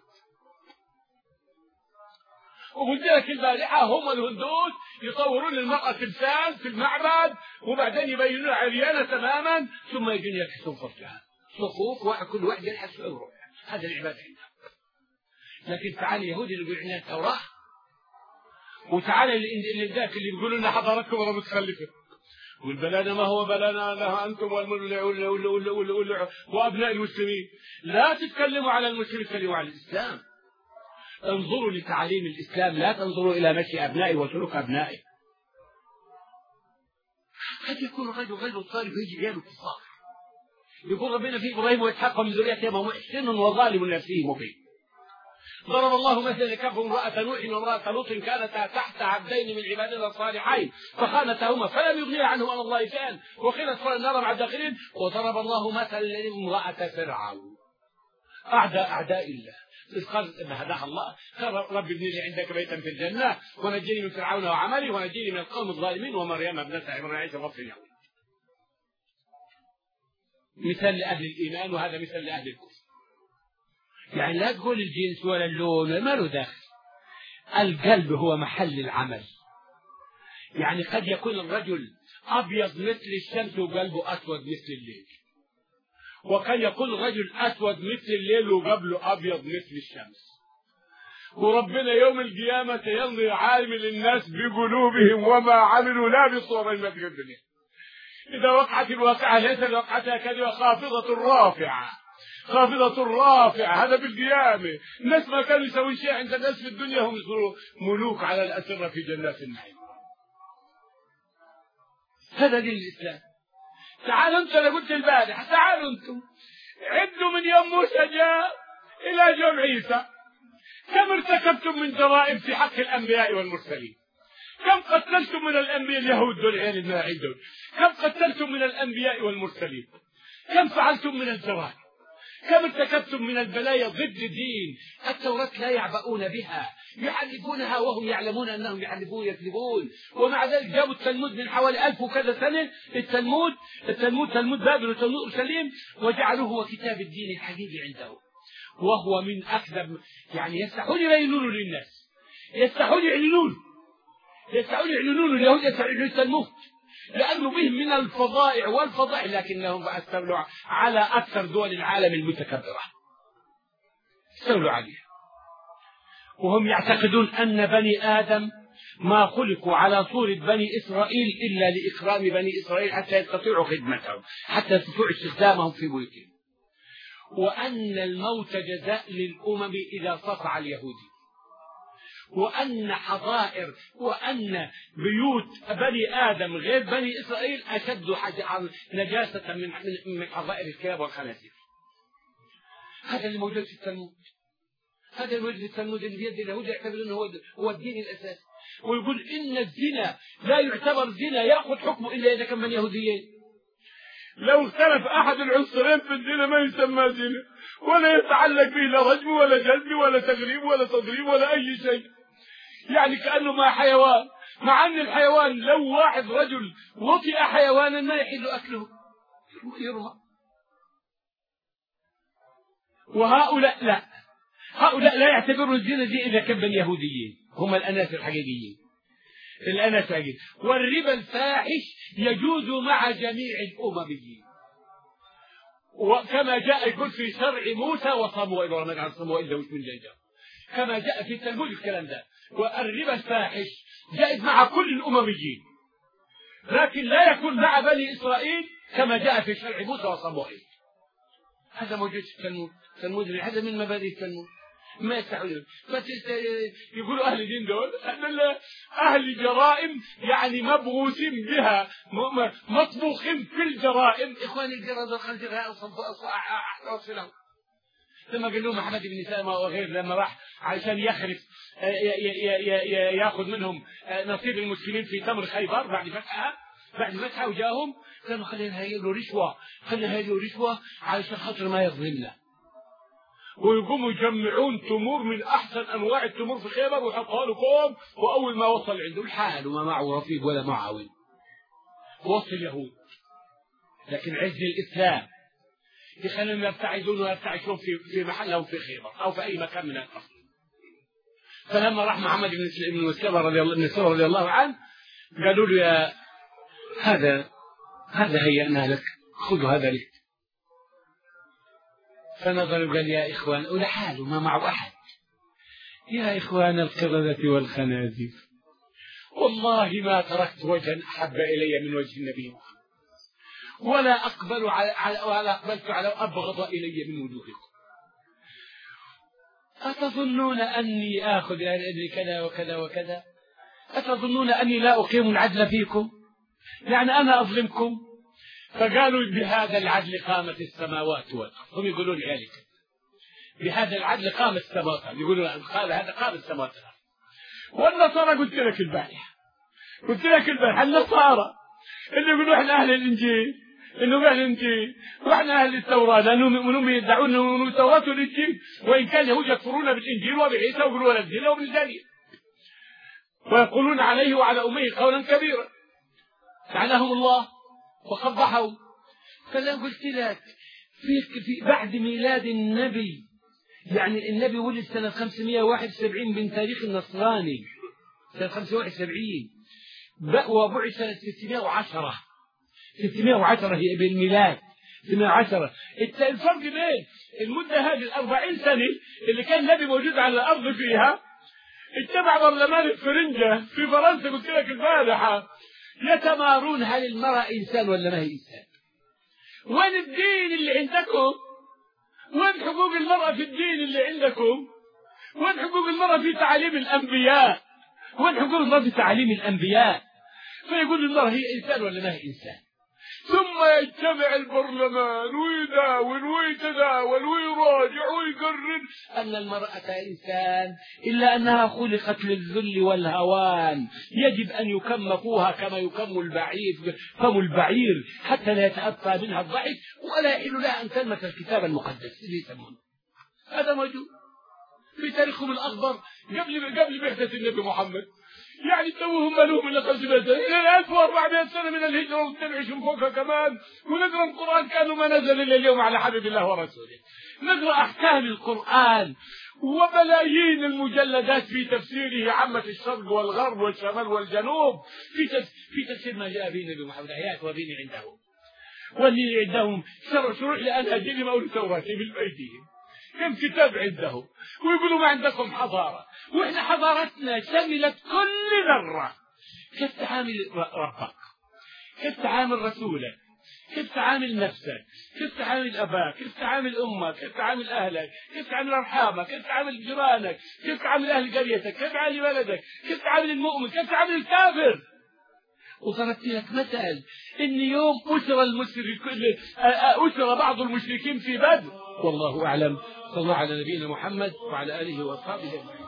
وقلت لك البارحة هم الهندوس يصورون المرأة تمثال في المعبد وبعدين يبينون عريانة تماما ثم يجون يلحسون فرجها صفوف واحد كل واحد يلحس في روحه. هذا العبادة عندهم. لكن تعالى اليهود اللي يقول عندنا التوراة، وتعالى اللي ذاك اللي يقولون لنا حضارتكم ولا متخلفة، والبلانا ما هو بلانا لها أنتم وأبناء المسلمين. لا تتكلموا على المسلمين، تتكلموا على الإسلام. انظروا لتعليم الإسلام، لا تنظروا إلى مشي أبنائي وسلوك أبنائي. قد يكون رجل غير صالح ويجي عياله كفار، يقول ربنا في إبراهيم وإسحاق من ذريته ما هو محسن وظالم لنفسه مبين. ضرب الله مثلا كفر امرأة نوح وامرأة لوط كانتا تحت عبدين من عبادنا الصالحين فخانتهما فلم يغنيا عنهم عن الله شيئا وقيل ادخلا النار مع الداخلين. وضرب الله مثلا امرأة فرعون أعداء أعداء الله إذ قالت إن هداها الله قال رب ابن لي عندك بيتا في الجنة ونجيني من فرعون وعمله ونجيني من القوم الظالمين ومريم ابنة عمران عيسى رب اليهود. مثال لأهل الإيمان وهذا مثال لأهل الكفر. يعني لا تقول الجنس ولا اللون ما له دخل. القلب هو محل العمل. يعني قد يكون الرجل أبيض مثل الشمس وقلبه أسود مثل الليل، وقد يكون الرجل أسود مثل الليل وقلبه أبيض مثل الشمس. وربنا يوم القيامة ينظر عالم للناس بقلوبهم وما عملوا لا بصور ما في الدنيا. إذا وقعت الواقعة ليس وقعتها كذبة خافضة رافعة خافضة رافعة. هذا بالقيامة. الناس ما كانوا يسوون شيء عند الناس في الدنيا هم يصيروا ملوك على الأسرة في جنات النعيم. هذا دين الإسلام. تعالوا أنتم أنا قلت البارح تعالوا أنتم عدوا من يوم موسى جاء إلى يوم عيسى كم ارتكبتم من جرائم في حق الأنبياء والمرسلين؟ كم قتلتم من الأنبياء اليهود دول عيال الماعين دول؟ كم قتلتم من الأنبياء والمرسلين؟ كم فعلتم من الجرائم؟ كم ارتكبتم من البلايا ضد دين التوراة لا يعبؤون بها يحلفونها وهم يعلمون أنهم يحلفون يكذبون. ومع ذلك جابوا التلمود من حوالي ألف وكذا سنة التلمود التلمود تلمود بابل وتلمود أورشليم وجعلوه هو كتاب الدين الحقيقي عندهم. وهو من أكذب يعني يستحون يبينونه للناس يستحون يعلنون يستحون يعلنون اليهود يستحون التلمود لأنه بهم من الفضائع والفضائع لكنهم استولوا على أكثر دول العالم المتكبرة استولوا عليها. وهم يعتقدون أن بني آدم ما خلقوا على صورة بني إسرائيل إلا لإكرام بني إسرائيل حتى يستطيعوا خدمتهم حتى يستطيعوا استخدامهم في بيوتهم. وأن الموت جزاء للأمم إذا صفع اليهودي. وأن حظائر وأن بيوت بني آدم غير بني إسرائيل أشد نجاسة من من حظائر الكلاب والخنازير. هذا اللي موجود في التلمود. هذا اللي موجود في التلمود اللي بيد اليهود يعتبرون هو هو الدين الأساسي. ويقول إن الزنا لا يعتبر زنا يأخذ حكمه إلا إذا كان من يهوديين. لو اختلف أحد العنصرين في الزنا ما يسمى زنا ولا يتعلق به لا رجم ولا جلد ولا تغريب ولا تضريب ولا أي شيء. يعني كأنه ما حيوان مع أن الحيوان لو واحد رجل وطئ حيوانا ما يحل أكله يرمى. وهؤلاء لا هؤلاء لا يعتبروا الزنا دي إذا كان بني يهوديين هم الأناس الحقيقيين الأناس الحقيقيين. والربا الفاحش يجوز مع جميع الأمميين وكما جاء يقول في شرع موسى وصموئيل ورمضان عن صموئيل ده وش من جاء كما جاء في التلمود الكلام ده. والربا الفاحش جائز مع كل الأمميين لكن لا يكون مع بني إسرائيل كما جاء في شرع موسى وصموئيل. هذا موجود في التلمود. التلمود هذا من مبادئ التلمود ما يستحيل. بس يقولوا أهل الدين دول أهل جرائم يعني مبغوثين بها مطبوخين في الجرائم. إخواني الجرائم الخنزير أحسن لهم لما قال لهم محمد بن سلمة وغير لما راح علشان يخرف ياخذ منهم نصيب المسلمين في تمر خيبر بعد فتحها بعد فتحها وجاهم قالوا خلينا هاي له رشوة خلينا هاي له رشوة علشان خاطر ما يظلمنا. ويقوموا يجمعون تمور من أحسن أنواع التمور في خيبر ويحطها له كوم. وأول ما وصل عنده الحال وما معه رفيق ولا معاون وصل اليهود. لكن عز الإسلام يخليهم يبتعدون ويبتعشون في في محلهم في خيبر أو في أي مكان من الأرض. فلما راح محمد بن مسلمة رضي الله عنه رضي الله عنه قالوا له يا هذا هذا هيئنا لك خذوا هذا لك. فنظر وقال يا إخوان أولى حاله ما معه أحد يا إخوان القردة والخنازير والله ما تركت وجها أحب إلي من وجه النبي محمد ولا أقبل على ولا أقبلت على أبغض إلي من وجوهكم. أتظنون أني آخذ يعني كذا وكذا وكذا؟ أتظنون أني لا أقيم العدل فيكم؟ يعني أنا أظلمكم؟ فقالوا بهذا العدل قامت السماوات والأرض. هم يقولون ذلك بهذا العدل قام السماوات، يقولون قال هذا قام السماوات. والنصارى قلت لك البارحة قلت لك البارحة النصارى اللي يقولوا احنا اهل الانجيل، انه اهل الانجيل واحنا اهل التوراة، لانهم يدعون انه التوراة والانجيل، وان كان اليهود يكفرون بالانجيل وبعيسى ويقولون ولد الله وابن زانية، ويقولون عليه وعلى امه قولا كبيرا لعنهم الله وقبحهم. فلا قلت لك في, في بعد ميلاد النبي، يعني النبي ولد سنة خمسمائة وواحد وسبعين من تاريخ النصراني، سنة خمسمائة وواحد وسبعين، وبعث سنة ستمائة وعشرة ستمائة وعشرة هي بالميلاد ستمائة وعشرة. الفرق بين المدة هذه الأربعين سنة اللي كان النبي موجود على الأرض فيها، اتبع برلمان الفرنجة في فرنسا قلت لك البارحة يتمارون هل المرأة إنسان ولا ما هي إنسان. وين الدين اللي عندكم؟ وين حقوق المرأة في الدين اللي عندكم؟ وين حقوق المرأة في تعاليم الأنبياء؟ وين حقوق المرأة في تعاليم الأنبياء؟ فيقول المرأة هي إنسان ولا ما هي إنسان. ثم يجتمع البرلمان ويداول ويتداول ويراجع ويقرر أن المرأة إنسان، إلا أنها خلقت للذل والهوان، يجب أن يكم فوها كما يكم البعير فم البعير حتى لا يتأتى منها الضعف، ولا يحل لها أن تلمس الكتاب المقدس اللي يسمونه. هذا موجود في تاريخهم الأخضر قبل قبل بعثة النبي محمد، يعني توهم ملوهم من خمسمائة سنة إلى ألف وأربعمائة سنة من الهجرة وتنعش فوقها كمان، ونقرأ القرآن كانوا ما نزل إلا اليوم على حبيب الله ورسوله. نقرأ أحكام القرآن وبلايين المجلدات في تفسيره عامة الشرق والغرب والشمال والجنوب، في في تفسير ما جاء به النبي محمد آيات ودين عندهم، واللي عندهم شرع شروع لأن أجل ما أولي توراة بالبيتهم كم كتاب عندهم، ويقولوا ما عندكم حضارة، وإحنا حضارتنا شملت كل ذرة. كيف تعامل ربك؟ كيف تعامل رسولك؟ كيف تعامل نفسك؟ كيف تعامل أباك؟ كيف تعامل أمك؟ كيف تعامل أهلك؟ كيف تعامل أرحامك؟ كيف تعامل جيرانك؟ كيف تعامل أهل قريتك؟ كيف تعامل بلدك؟ كيف تعامل المؤمن؟ كيف تعامل الكافر؟ وضربت لك مثل إن يوم أسر المشركين أسر بعض المشركين في بدر، والله أعلم. صلى الله على نبينا محمد وعلى آله وأصحابه.